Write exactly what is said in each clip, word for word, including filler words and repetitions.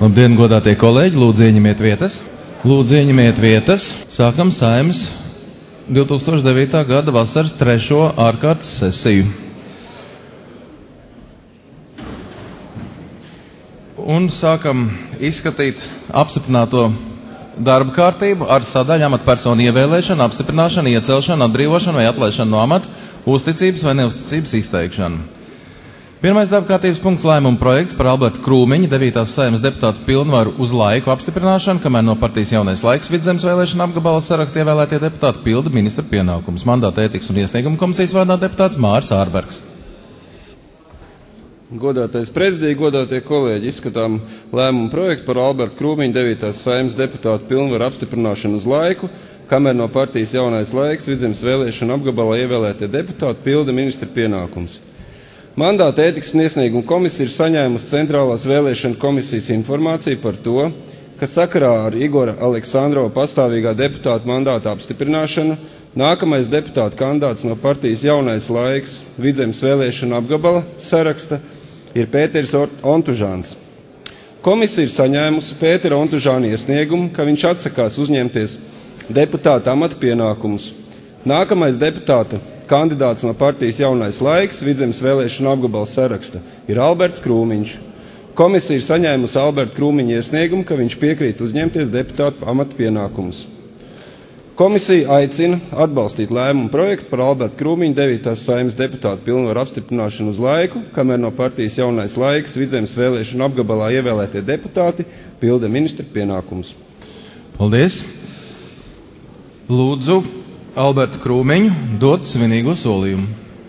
Labdien, godātie kolēģi, lūdzu ieņemiet vietas. Lūdzu ieņemiet vietas. Sākam Saeimas divi tūkstoši devītā gada vasaras trešo ārkārtas sesiju. Un sākam izskatīt apstiprināto darba kārtību ar sadaļu amatpersonu ievēlēšanu, apstiprināšanu, iecelšanu, atbrīvošanu vai atlaišanu no amata, uzticības vai neuzticības izteikšanu. Pirmais darba kārtības punkts lēmuma projekts par Alberta Krūmiņa, devītās Saeimas deputāta pilnvaru uz laiku apstiprināšanu, kamēr no partijas Jaunais laiks Vidzemes vēlēšana apgabala sarakstā ievēlētie deputāti pilda ministra pienākumus. Mandāta ētikas un iesnieguma komisijas vārdā deputāts Māris Ārbergs. Godātais prezidija, godātie kolēģi, izskatām lēmumu projektu par Alberta Krūmiņa, devītās Saeimas deputāta pilnvaru apstiprināšanu uz laiku, kamēr no partijas Jaunais laiks Vidzemes vēlēšana apgabalā ievēlētie deputāti pilda ministra pienākumus. Mandāta ētikas un iesnieguma komisija ir saņēmusi Centrālās vēlēšana komisijas informāciju par to, ka sakarā ar Igora Aleksandrova pastāvīgā deputāta mandāta apstiprināšanu nākamais deputāta kandidāts no partijas Jaunais laiks Vidzemes vēlēšana apgabala saraksta ir Pēters Ontužāns. Komisija ir saņēmusi Pētera Ontužāna iesniegumu, ka viņš atsakās uzņemties deputāta amata pienākumus. Nākamais deputāta kandidāts no partijas Jaunais laiks Vidzemes vēlēšana apgabala saraksta ir Alberts Krūmiņš. Komisija ir saņēmusi Alberta Krūmiņa iesniegumu, ka viņš piekrīt uzņemties deputāta amata pienākumus. Komisija aicina atbalstīt lēmumu projektu par Alberta Krūmiņa, devītās Saeimas deputāta pilnvaru apstiprināšanu uz laiku, kamēr no partijas Jaunais laiks Vidzemes vēlēšana apgabalā ievēlētie deputāti pilda ministra pienākumus. Paldies! Lūdzu Albertu Krūmiņu dot svinīgo solījumu.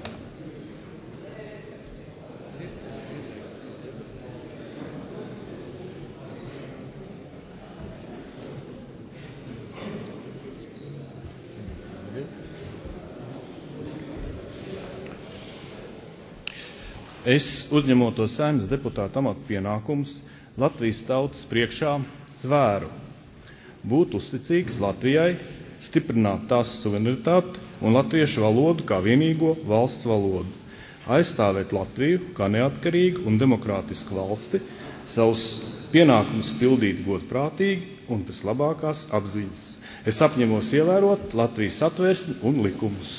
Es, uzņemotos Saeimas deputāta amata pienākumus, Latvijas tautas priekšā svēru būt uzticīgs Latvijai, stiprināt tās suverenitāti un latviešu valodu kā vienīgo valsts valodu, aizstāvēt Latviju kā neatkarīgu un demokrātisku valsti, savus pienākumus pildīt godprātīgi un pēc labākās apziņas. Es apņemos ievērot Latvijas satversmi un likumus.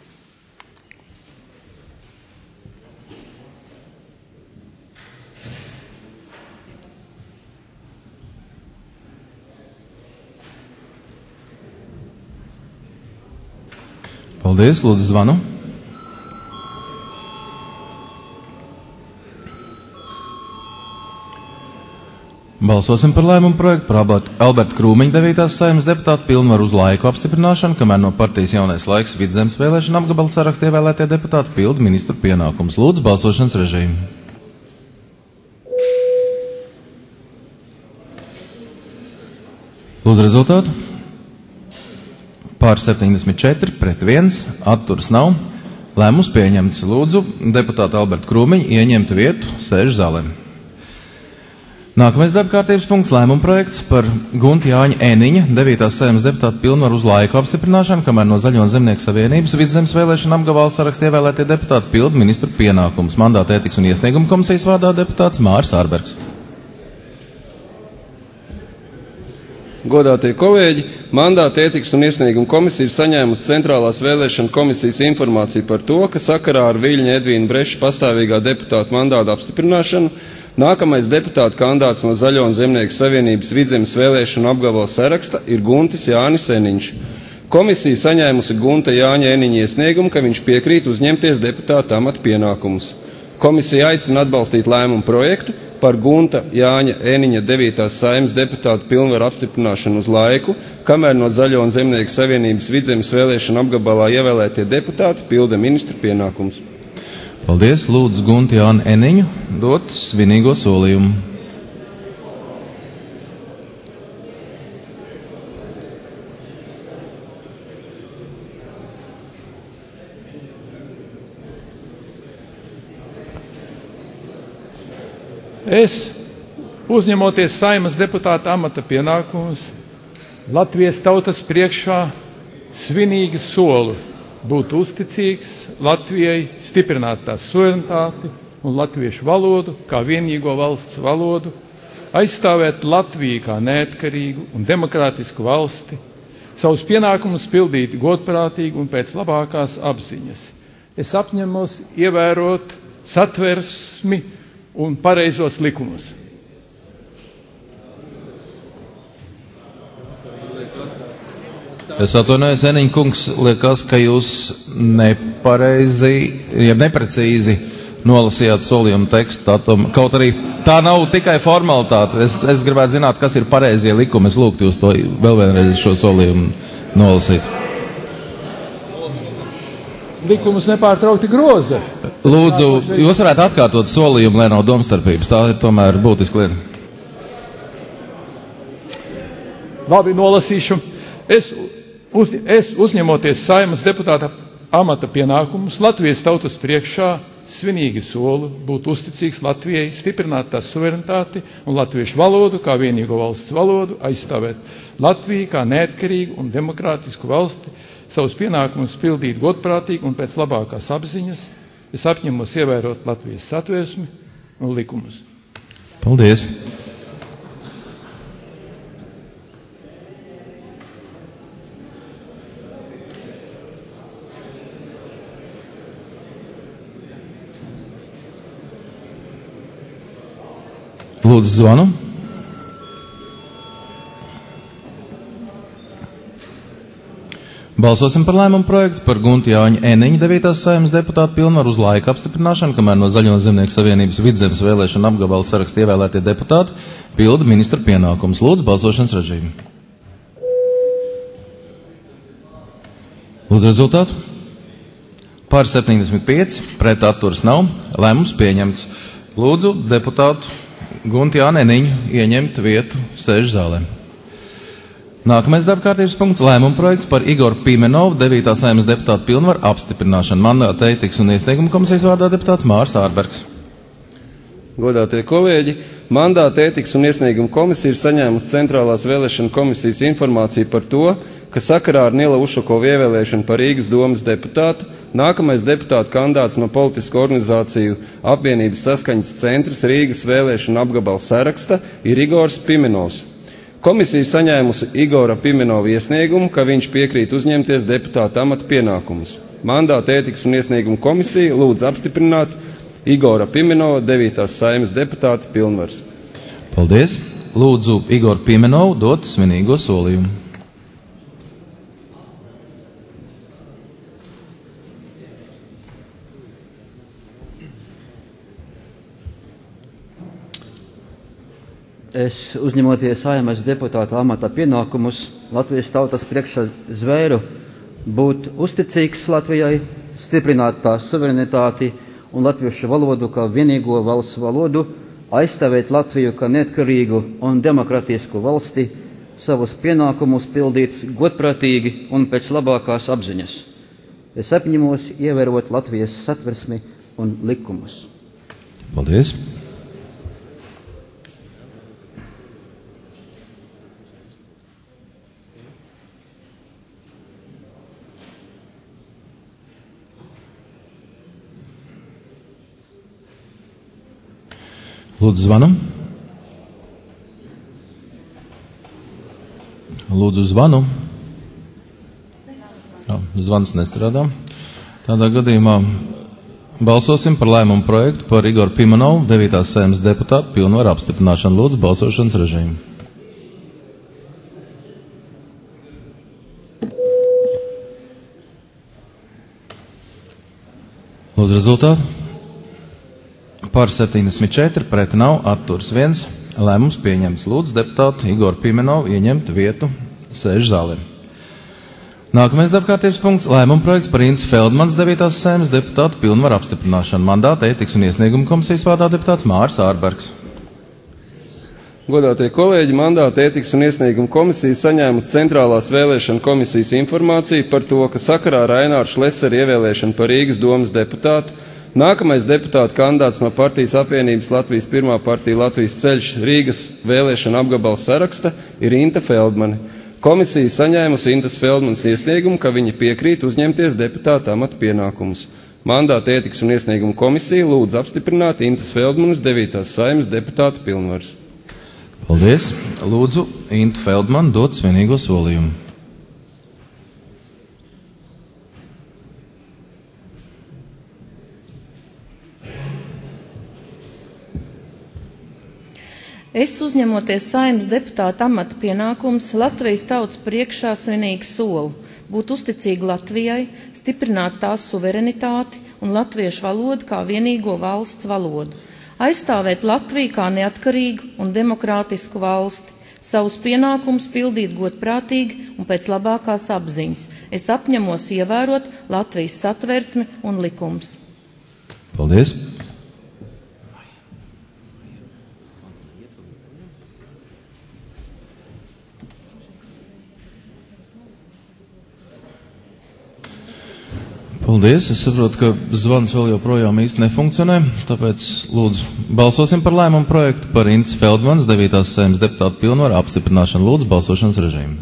Paldies, lūdzu zvanu. Balsosim par lēmumu projektu par Alberta Krūmiņa, devītās Saeimas deputāta pilnvaru uz laiku apstiprināšanu, kamēr no partijas Jaunais laiks Vidzemes vēlēšana apgabala sarakstā ievēlētie deputāti pilda ministru pienākumus. Lūdzu balsošanas režīmu. Lūdzu rezultātu. Pār septiņdesmit četri, pret viens, atturas nav. Lēmums pieņemts. Lūdzu deputātu Albertu Krūmiņu ieņemt vietu sēžu zālē. Nākamais darba kārtības punkts lēmuma projekts par Gunta Jāņa Eniņa, devītās Saeimas deputāta pilnvaru uz laiku apstiprināšanu, kamēr no Zaļo un Zemnieku savienības Vidzemes vēlēšana apgabala sarakstā ievēlētie deputāti pilda ministru pienākumus. Mandāta ētikas un iesnieguma komisijas vārdā deputāts Māris Ārbergs. Godātie kolēģi, mandāta ētikas un iesnieguma komisija ir saņēmusi Centrālās vēlēšana komisijas informāciju par to, ka sakarā ar Viļņa Edvīna Breša pastāvīgā deputāta mandāta apstiprināšanu nākamais deputāta kandidāts no Zaļo un Zemnieku savienības Vidzemes vēlēšana apgabala saraksta ir Guntis Jānis Eniņš. Komisija saņēmusi Gunta Jāņa Eniņa iesniegumu, ka viņš piekrīt uzņemties deputāta amata pienākumus. Komisija aicina atbalstīt lēmumu projektu par Gunta Jāņa Eniņa, devītās Saeimas deputāta pilnvaru apstiprināšanu uz laiku, kamēr no Zaļo un Zemnieku savienības Vidzemes vēlēšana apgabalā ievēlētie deputāti pilda ministra pienākumus. Paldies, lūdzu Gunta Jāņa Eniņu dot svinīgo solījumu. Es, uzņemoties Saeimas deputāta amata pienākumus, Latvijas tautas priekšā svinīgi solu būt uzticīgs Latvijai, stiprināt tās suverenitāti un latviešu valodu kā vienīgo valsts valodu, aizstāvēt Latviju kā neatkarīgu un demokrātisku valsti, savus pienākumus pildīt godprātīgi un pēc labākās apziņas. Es apņemos ievērot satversmi un pareizos likumus. Es atvainojos, Eniņa kungs, liekas, ka jūs nepareizi, ja neprecīzi nolasījāt solījumu tekstu. Tātum, kaut arī tā nav tikai formalitāte. Es, es gribētu zināt, kas ir pareizie likumi. Es lūgtu jūs to vēl vienreiz šo solījumu nolasīt. Likumus nepārtraukti groza. Lūdzu, jūs varētu atkārtot solījumu, lai nav domstarpības. Tā ir tomēr būtiska lieta. Labi, nolasīšu. Es, uz, es uzņemoties Saeimas deputāta amata pienākumus Latvijas tautas priekšā svinīgi solu būt uzticīgs Latvijai, stiprināt tās suverenitāti un latviešu valodu kā vienīgo valsts valodu, aizstāvēt Latviju kā neatkarīgu un demokrātisku valsti, savus pienākumus pildīt godprātīgi un pēc labākās apziņas. Es apņemos ievērot Latvijas satversmi un likumus. Paldies! Lūdzu, zvanu. Balsosim par lēmumu projektu par Gunti Jāņa Eniņa devītās Saeimas deputāta pilnvaru uz laika apstiprināšanu, kamēr no Zaļo zemnieku savienības Vidzemes vēlēšana apgabala saraksta ievēlētie deputāti pilda ministra pienākumus. Lūdzu, balsošanas režīmu. Lūdzu, rezultātu. Par septiņdesmit pieci, pret atturas nav. Lēmums pieņemts. Lūdzu, deputātu Gunti Jāņa Eniņu ieņemt vietu sēžu zālē. Nākamais darba kārtības punkts - lēmuma projekts par Igoru Pimenovu, devītās Saeimas deputāta pilnvaru apstiprināšanu. Mandāta ētikas un iesnieguma komisijas vārdā deputāts Māris Ārbergs. Godātie kolēģi, mandāta ētikas un iesnieguma komisija ir saņēmusi Centrālās vēlēšana komisijas informāciju par to, ka sakarā ar Nila Ušakovu ievēlēšanu par Rīgas domas deputātu nākamais deputāta kandidāts no politisko organizāciju apvienības saskaņas centrs Rīgas vēlēšana apgabala saraksta ir Igors Pimenovs. Komisija saņēmusi Igora Pimenova iesniegumu, ka viņš piekrīt uzņemties deputāta amata pienākumus. Mandāta ētikas un iesnieguma komisija lūdz apstiprināt Igora Pimenova devītās Saeimas deputāta pilnvars. Paldies! Lūdzu Igoru Pimenovu dot svinīgo solījumu. Es, uzņemoties Saeimas deputāta amata pienākumus, Latvijas tautas priekšā zvēru būt uzticīgs Latvijai, stiprināt tās suverenitāti un latviešu valodu kā vienīgo valsts valodu, aizstāvēt Latviju kā neatkarīgu un demokratisku valsti, savus pienākumus pildīt godprātīgi un pēc labākās apziņas. Es apņemos ievērot Latvijas satversmi un likumus. Paldies! Lūdzu, zvanu. Lūdzu, zvanu. Jā, zvans nestrādā. Tādā gadījumā balsosim par lēmumu projektu par Igoru Pimenovu, devītās Saeimas deputātu pilnvaru apstiprināšanu. Lūdzu, balsošanas režīmu. Lūdzu, rezultātu. Par septiņdesmit četri, pret nav, atturs viens. Lēmums pieņems. Lūdzu deputātu Igoru Pimenovu ieņemt vietu sēžu zālē. Nākamais darbkārtības punkts - lēmuma projekts par Intas Feldmanas devītās Saeimas deputātu pilnvaru apstiprināšanu. Mandāta ētikas un iesnieguma komisijas vārdā deputāts Māris Ārbergs. Godātie kolēģi, mandāta ētikas un iesnieguma komisija saņēmusi Centrālās vēlēšana komisijas informāciju par to, ka sakarā ar Aināru Šleseru ievēlēšanu par Rīgas domas deputātu nākamais deputāta kandidāts no partijas apvienības Latvijas pirmā partija Latvijas ceļš Rīgas vēlēšana apgabala saraksta ir Inta Feldmane. Komisija saņēmusi Intas Feldmanas iesniegumu, ka viņa piekrīt uzņemties deputāta amata pienākumus. Mandāta ētikas un iesnieguma komisija lūdz apstiprināt Intas Feldmanas devītās Saeimas deputāta pilnvaras. Paldies. Lūdzu, Intu Feldmanu dot svinīgo solījumu. Es, uzņemoties Saeimas deputāta amata pienākumus, Latvijas tautas priekšā svinīgi solu būt uzticīgi Latvijai, stiprināt tās suverenitāti un latviešu valodu kā vienīgo valsts valodu, aizstāvēt Latviju kā neatkarīgu un demokrātisku valsti, savus pienākumus pildīt godprātīgi un pēc labākās apziņas. Es apņemos ievērot Latvijas satversmi un likumus. Paldies. Paldies. Es saprotu, ka zvans vēl joprojām īsti nefunkcionē, tāpēc lūdzu balsosim par lēmumu projektu par Intas Feldmanas devītās Saeimas deputāta pilnvaru apstiprināšanu. Lūdzu balsošanas režīmu.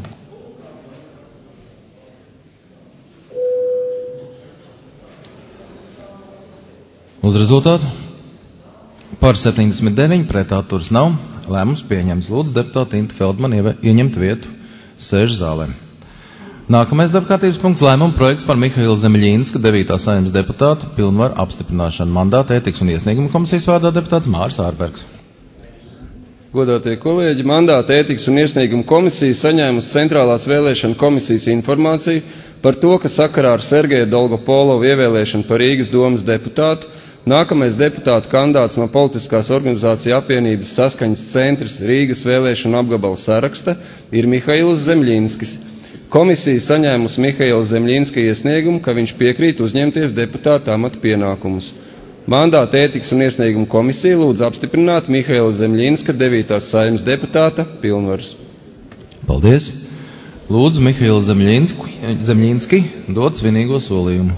Uz rezultātu. Par septiņdesmit deviņi, pret atturas nav. Lēmums pieņemts. Lūdzu deputāti Intu Feldmanu ieņemt vietu sēžu zālē. Nākamais darbkārtības punkts - lēmuma projekts par Mihaila Zemļīnska, devītās Saeimas deputāta pilnvaru apstiprināšanu. Mandāta ētikas un iesnieguma komisijas vārdā deputāts Māris Ārbergs. Godātie kolēģi, mandāta ētikas un iesnieguma komisija saņēmusi Centrālās vēlēšana komisijas informāciju par to, ka sakarā ar Sergeja Dolgopolovu ievēlēšanu par Rīgas domas deputātu nākamais deputātu kandidāts no politiskās organizācija apvienības Saskaņas centrs Rīgas vēlēšana apgabala saraksta ir Mihails Zemļīnskis. Komisija saņēmusi Mihaila Zemļīnska iesniegumu, ka viņš piekrīt uzņemties deputāta amata pienākumus. Mandāta ētikas un iesnieguma komisija lūdz apstiprināt Mihaila Zemļīnska devītās Saeimas deputāta pilnvaras. Paldies. Lūdzu Mihaila Zemļīnski dot svinīgo solījumu.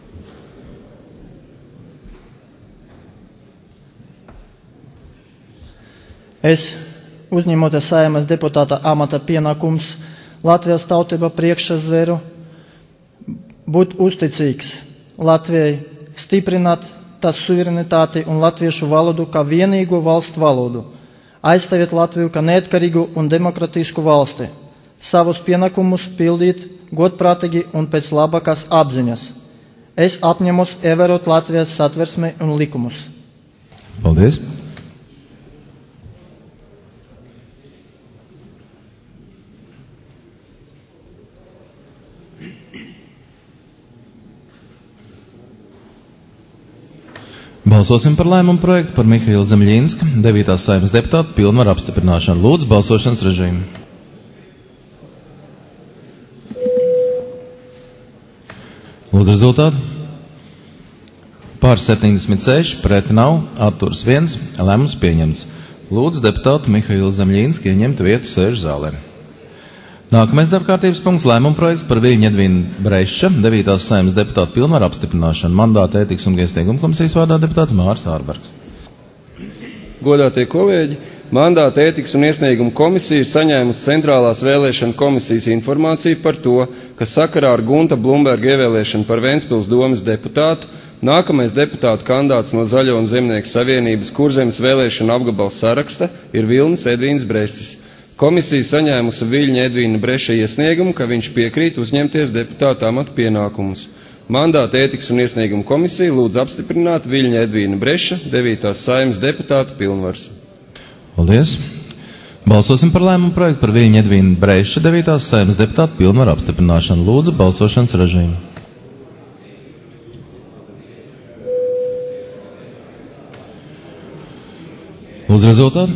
Es, uzņemoties Saeimas deputāta amata pienākums, Latvijas tautība priekšā zveru, būt uzticīgs Latvijai, stiprināt tās suverenitāti un latviešu valodu kā vienīgo valstu valodu, aizstāvēt Latviju kā neatkarīgu un demokratisku valsti, savus pienākumus pildīt godprātīgi un pēc labākās apziņas. Es apņemos ievērot Latvijas satversmi un likumus. Paldies. Balsosim par lēmumu projektu par Mihaila Zemļīnska, devītās Saeimas deputāta pilnvaru apstiprināšanu. Lūdzu balsošanas režīmu. Lūdzu rezultātu. Pār septiņdesmit seši, pret nav, atturas viens, lēmums pieņemts. Lūdzu deputātu Mihailu Zemļīnsku ieņemt vietu sēžu zālē. Nākamais darbkārtības punkts - lēmuma projekts par Viļņa Edvīna Breiša, devītās Saeimas deputāta pilnvaru apstiprināšanu. Mandāta ētikas un iesnieguma komisijas vārdā deputāts Māris Ārbergs. Godātie kolēģi, mandāta ētikas un iesnieguma komisija saņēmusi Centrālās vēlēšana komisijas informāciju par to, ka sakarā ar Gunta Blumberga ievēlēšanu par Ventspils domas deputātu nākamais deputātu kandidāts no Zaļo un Zemnieku savienības Kurzemes vēlēšana apgabala saraksta ir Vilnis Edvīns Bresis. Komisija saņēmusi Viļņa Edvīna Breša iesniegumu, ka viņš piekrīt uzņemties deputāta amata pienākumus. Mandāta ētikas un iesnieguma komisija lūdz apstiprināt Viļņa Edvīna Breša, devītās Saeimas deputāta pilnvaras. Paldies. Balsosim par lēmumu projektu par Viļņa Edvīna Breša, devītās Saeimas deputāta pilnvaru apstiprināšanu. Lūdzu balsošanas režīmu. Lūdzu rezultātu.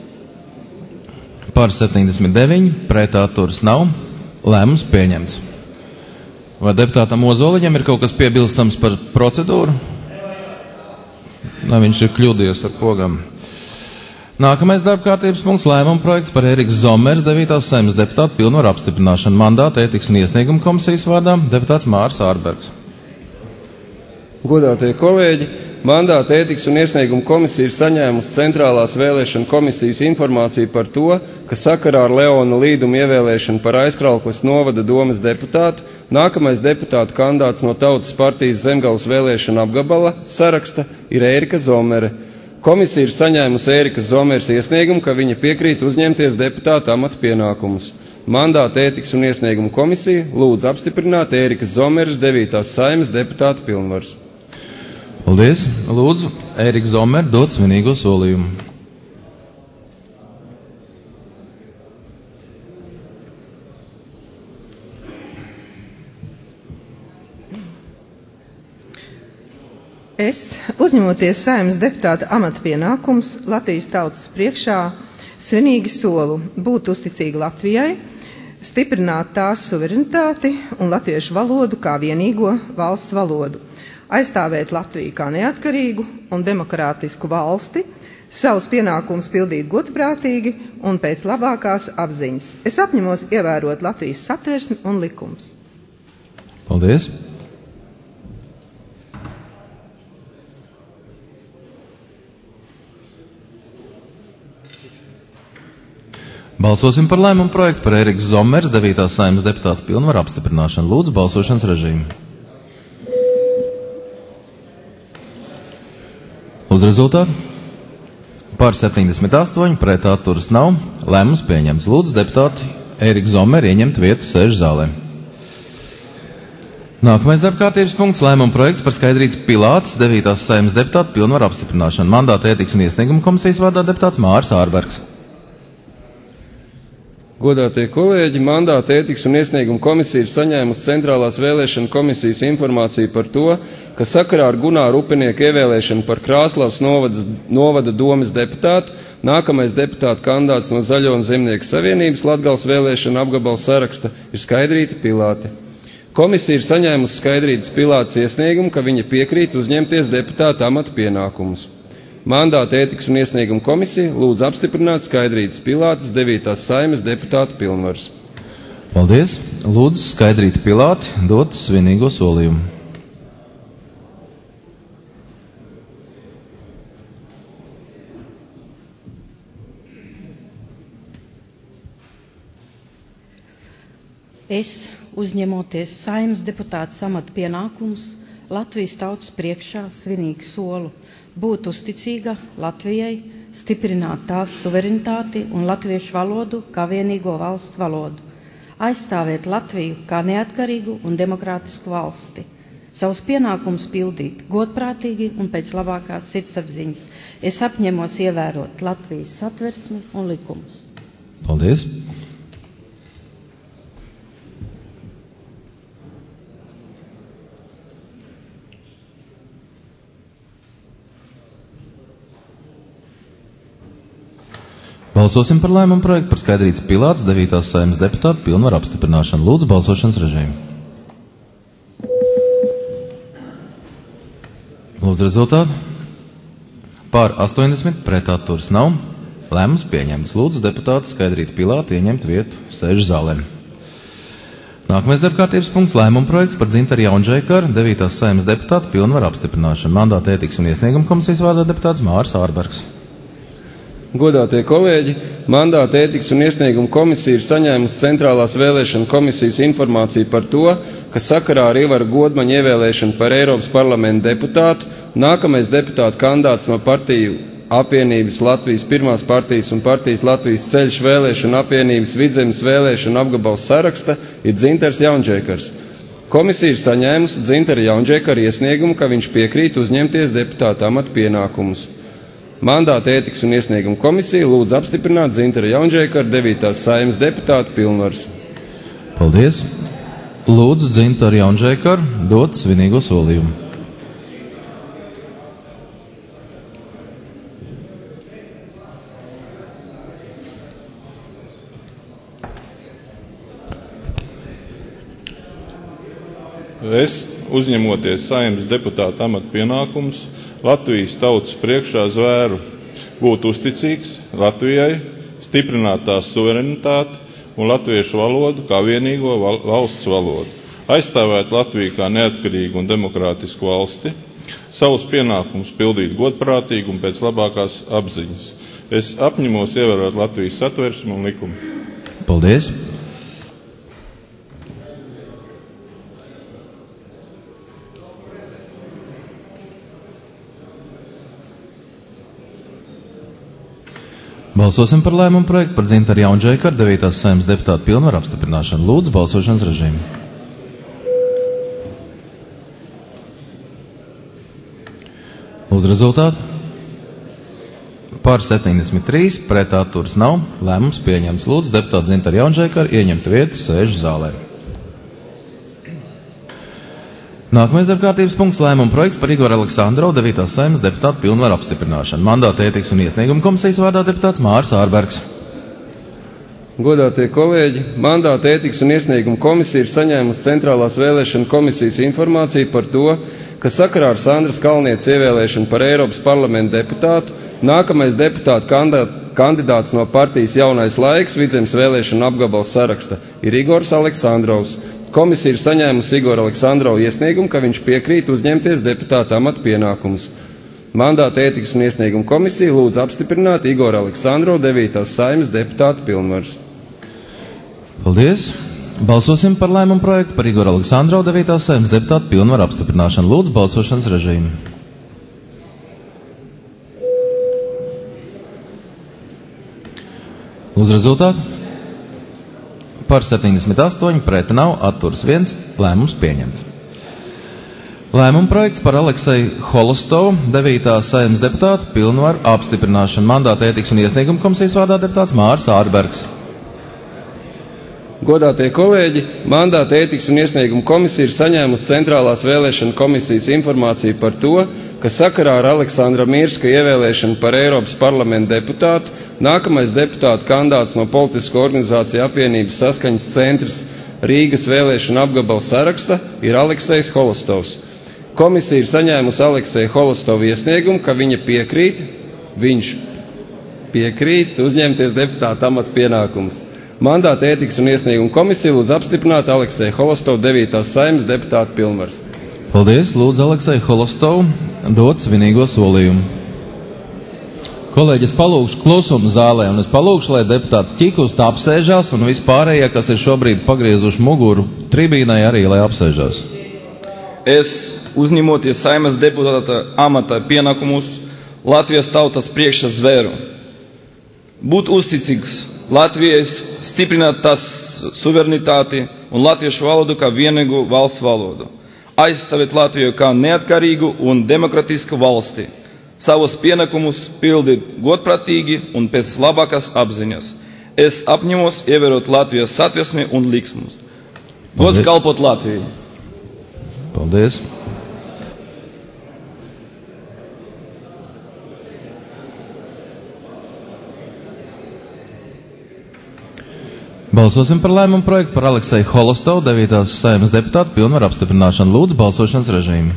Par septiņdesmit deviņi, pret atturas nav, lēmums pieņemts. Vai deputātam Ozoliņam ir kaut kas piebilstams par procedūru? Nē, viņš ir kļūdījies ar pogam. Nākamais darbkārtības punkts - lēmuma projekts par Eriks Zomers, devītās Saeimas deputāta pilnvaru apstiprināšanu. Mandāta ētikas un iesnieguma komisijas vārdā deputāts Māris Ārbergs. Godātie kolēģi, mandāta ētikas un iesnieguma komisija ir saņēmusi Centrālās vēlēšana komisijas informāciju par to, ka sakarā ar Leona Līduma ievēlēšanu par Aizkraukles novada domas deputātu nākamais deputātu kandidāts no Tautas partijas Zemgales vēlēšana apgabala saraksta ir Ērika Zomere. Komisija ir saņēmusi Ērikas Zomeres iesniegumu, ka viņa piekrīt uzņemties deputāta amata pienākumus. Mandāta ētikas un iesniegumu komisija lūdz apstiprināt Ērikas Zomeres devītās Saeimas deputāta pilnvaras. Paldies! Lūdzu, Ērika Zomere dot svinīgo solījumu. Es, uzņemoties Saeimas deputāta amata pienākumus, Latvijas tautas priekšā svinīgi solu būt uzticīgi Latvijai, stiprināt tās suverenitāti un latviešu valodu kā vienīgo valsts valodu, aizstāvēt Latviju kā neatkarīgu un demokrātisku valsti, savus pienākumus pildīt godprātīgi un pēc labākās apziņas. Es apņemos ievērot Latvijas satversmi un likumus. Paldies! Balsosim par lēmumu projektu par Ērikas Zomeres devītās Saeimas deputāta pilnvaru apstiprināšanu. Lūdzu, balsošanas režīmu. Uz rezultātu. Par septiņdesmit astoņi, pret atturas nav. Lēmums pieņemts. Lūdzu, deputāti Ēriku Zomeri ieņemt vietu sēžu zālē. Nākamais darbkārtības punkts - lēmuma projekts par Skaidrītas Pilātes devītās Saeimas deputāta pilnvaru apstiprināšanu. Mandāta ētikas un iesnieguma komisijas vārdā deputāts Māris Ārbergs. Godātie kolēģi, mandāta ētikas un iesnieguma komisija ir saņēmusi Centrālās vēlēšana komisijas informāciju par to, ka sakarā ar Gunāru Upinieku ievēlēšanu par Krāslavas novada, novada domes deputātu nākamais deputāta kandidāts no Zaļo un Zemnieku savienības Latgales vēlēšana apgabala saraksta ir Skaidrīta Pilāte. Komisija ir saņēmusi Skaidrītas Pilātes iesniegumu, ka viņa piekrīt uzņemties deputāta amata pienākumus. Mandāta ētikas un iesnieguma komisija lūdz apstiprināt Skaidrītas Pilātes devītās Saeimas deputāta pilnvaras. Paldies! Lūdzu, Skaidrīta Pilāte dot svinīgo solījumu. Es, uzņemoties Saeimas deputāta amata pienākumus, Latvijas tautas priekšā svinīgu solu būt uzticīga Latvijai, stiprināt tās suverenitāti un latviešu valodu kā vienīgo valsts valodu, aizstāvēt Latviju kā neatkarīgu un demokrātisku valsti, savus pienākumus pildīt godprātīgi un pēc labākās sirdsapziņas. Es apņemos ievērot Latvijas satversmi un likumus. Paldies! Balsosim par lēmumu projektu par Skaidrītas Pilātes devītās Saeimas deputāta pilnvaru apstiprināšanu. Lūdzu, balsošanas režīmu. Lūdzu, rezultātu. Pār astoņdesmit, pret atturas nav. Lēmums pieņemts. Lūdzu, deputāta Skaidrīta Pilāte ieņemt vietu sēžu zālēm. Nākamais darbkārtības punkts - lēmuma projekts par Dzintaru Jaunžēkaru devītās Saeimas deputāta pilnvaru apstiprināšanu. Mandāta ētikas un iesnieguma komisijas vārdā deputāts Māris Ārbergs. Godātie kolēģi, mandāta ētikas un iesnieguma komisija ir saņēmusi Centrālās vēlēšana komisijas informāciju par to, ka sakarā ar Ivara Godmaņa ievēlēšanu par Eiropas parlamenta deputātu nākamais deputāta kandidāts no partiju apvienības Latvijas pirmās partijas un partijas Latvijas ceļš vēlēšana apvienības Vidzemes vēlēšana apgabals saraksta ir Dzintars Jaunžēkars. Komisija ir saņēmusi Dzintara Jaunžēkara iesniegumu, ka viņš piekrīt uzņemties deputāta amata pienākumus. Mandāta ētikas un iesnieguma komisija lūdz apstiprināt Dzintaru Jaunžēkaru devītās Saeimas deputāta pilnvaras. Paldies! Lūdzu, Dzintaru Jaunžēkaru dot svinīgo solījumu. Es, uzņemoties Saeimas deputāta amata pienākumus, Latvijas tautas priekšā zvēru būt uzticīgs Latvijai, stiprināt tās suverenitāti un latviešu valodu kā vienīgo val valsts valodu, aizstāvēt Latviju kā neatkarīgu un demokrātisku valsti, savus pienākumus pildīt godprātīgi un pēc labākās apziņas. Es apņemos ievērot Latvijas satversmi un likumus. Paldies! Balsosim par lēmumu projektu par Dzintaru Jaunžēkaru devītās Saeimas deputāta pilnvaru apstiprināšanu. Lūdzu, balsošanas režīmu. Lūdzu rezultātu. Par septiņdesmit trīs, pret atturas nav. Lēmums pieņemts. Lūdzu, deputāta Dzintaru Jaunžēkaru ieņemt vietu sēžu zālē. Nākamais darbkārtības punkts - lēmuma projekts par Igoru Aleksandrovu devītās Saeimas deputāta pilnvaru apstiprināšanu. Mandāta ētikas un iesnieguma komisijas vārdā deputāts Māris Ārbergs. Godātie kolēģi, mandāta ētikas un iesnieguma komisija ir saņēmusi Centrālās vēlēšana komisijas informāciju par to, ka sakarā ar Sandras Kalnietes ievēlēšanu par Eiropas parlamenta deputātu nākamais deputāta kandidāts no partijas Jaunais laiks Vidzemes vēlēšana apgabala saraksta ir Igors Aleksandrovs. Komisija ir saņēmusi Igoru Aleksandrovu iesniegumu, ka viņš piekrīt uzņemties deputāta amata pienākumus. Mandāta ētikas un iesnieguma komisija lūdz apstiprināt Igoru Aleksandrovu devītās Saeimas deputāta pilnvarus. Paldies! Balsosim par lēmumu projektu par Igoru Aleksandrovu devītās Saeimas deputāta pilnvaru apstiprināšanu. Lūdzu, balsošanas režīmu. Lūdzu rezultātu. Par septiņdesmit astoņi, pret nav, atturas viens, lēmums pieņemts. Lēmuma projekts par Alekseju Holostovu devītās Saeimas deputāta pilnvaru apstiprināšanu. Mandāta ētikas un iesnieguma komisijas vārdā deputāts Māris Ārbergs. Godātie kolēģi, mandāta ētikas un iesnieguma komisija ir saņēmusi Centrālās vēlēšana komisijas informāciju par to, ka sakarā ar Aleksandra Mirska ievēlēšanu par Eiropas parlamenta deputātu nākamais deputāta kandidāts no politisko organizāciju apvienības Saskaņas centrs Rīgas vēlēšana apgabala saraksta ir Aleksejs Holostovs. Komisija ir saņēmusi Alekseja Holostovu iesniegumu, ka viņa piekrīt, viņš piekrīt uzņemties deputāta amata pienākumus. Mandāta ētikas un iesnieguma komisija lūdz apstiprināt Alekseja Holostovu devītās Saeimas deputāta pilnvaras. Paldies, lūdzu Alekseju Holostovu dot svinīgo solījumu. Kolēģi, es palūkšu klusumu zālē, un es palūkšu, lai deputāti ķikust apsēžās, un vispārējie, kas ir šobrīd pagriezuši muguru tribīnai, arī lai apsēžās. Es, uzņemoties Saeimas deputāta amata pienākumus, Latvijas tautas priekšā zvēru, būt uzticīgs Latvijai, stiprināt tās suverenitāti un latviešu valodu kā vienīgu valsts valodu, aizstāvēt Latviju kā neatkarīgu un demokratisku valsti, savus pienākumus pildīt godprātīgi un pēc labākās apziņas. Es apņemos ievērot Latvijas satversmi un likumus. Gods kalpot Latvijai. Paldies. Balsosim par lēmumu projektu par Alekseju Holostovu devītās Saeimas deputāta pilnvaru apstiprināšanu. Lūdzu, balsošanas režīmu.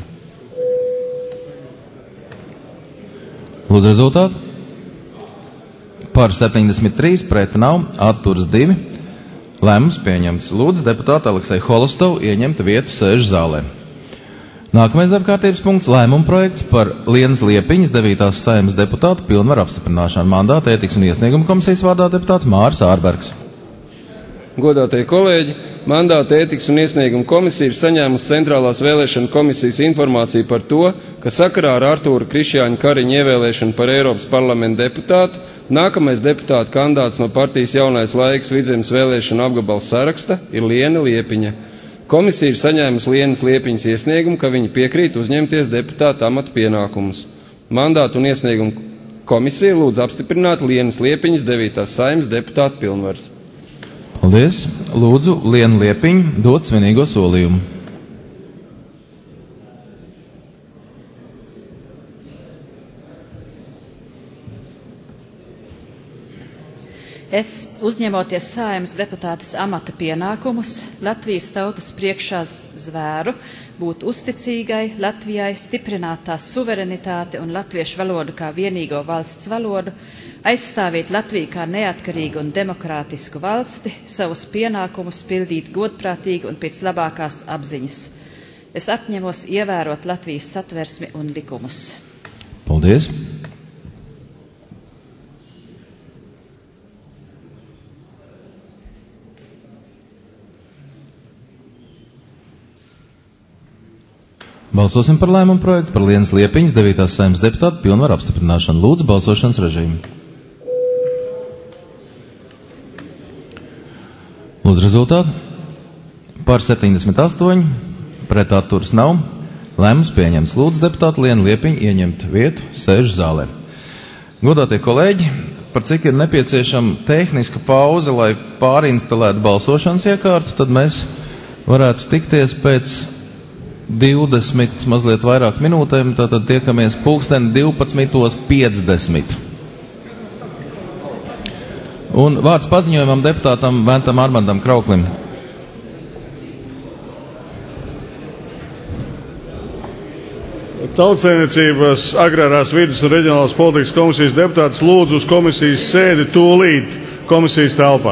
Lūdzu rezultātu. Par septiņdesmit trīs, pret nav, atturas divi. Lēmums pieņemts. Lūdzu deputātu Alekseju Holostovu ieņemt vietu sēžu zālē. Nākamais darbkārtības punkts - lēmuma projekts par Lienas Liepiņas devītās Saeimas deputāta pilnvaru apstiprināšanu. Mandāta ētikas un iesnieguma komisijas vārdā deputāts Māris Ārbergs. Godātie kolēģi, mandāta ētikas un iesnieguma komisija ir saņēmusi Centrālās vēlēšana komisijas informāciju par to, ka sakarā ar Artūra Krišjāņa Kariņa ievēlēšanu par Eiropas parlamenta deputātu nākamais deputāta kandidāts no partijas Jaunais laiks Vidzemes vēlēšana apgabala saraksta ir Liena Liepiņa. Komisija ir saņēmusi Lienas Liepiņas iesniegumu, ka viņa piekrīt uzņemties deputāta amata pienākumus. Mandātu un iesniegumu komisija lūdz apstiprināt Lienas Liepiņas devītās Saeimas deputāta pilnvaras. Paldies. Lūdzu, Lienu Liepiņu dot svinīgo solījumu. Es, uzņemoties Saeimas deputātes amata pienākumus, Latvijas tautas priekšā zvēru būt uzticīgai Latvijai, stiprināt tās suverenitāti un latviešu valodu kā vienīgo valsts valodu, aizstāvīt Latviju kā neatkarīgu un demokrātisku valsti, savus pienākumus pildīt godprātīgi un pēc labākās apziņas. Es apņemos ievērot Latvijas satversmi un likumus. Paldies! Balsosim par lēmumu projektu par Lienas Liepiņas devītās Saeimas deputāta pilnvaru apstiprināšanu. Lūdzu, balsošanas režīmu. Lūdzu rezultātu. Par septiņdesmit astoņi, pret atturas nav. Lēmums pieņemts. Lūdzu deputātu Lienu Liepiņu ieņemt vietu sēžu zālē. Godātie kolēģi, par cik ir nepieciešama tehniska pauze, lai pārinstalētu balsošanas iekārtu, tad mēs varētu tikties pēc divdesmit mazliet vairāk minūtēm, tātad tiekamies pulksten divpadsmit piecdesmit. Un vārds paziņojumam deputātam Ventam Armandam Krauklim. Tautsaimniecības agrārās vides un reģionālās politikas komisijas deputāts lūdzu uz komisijas sēdi tūlīt komisijas telpā.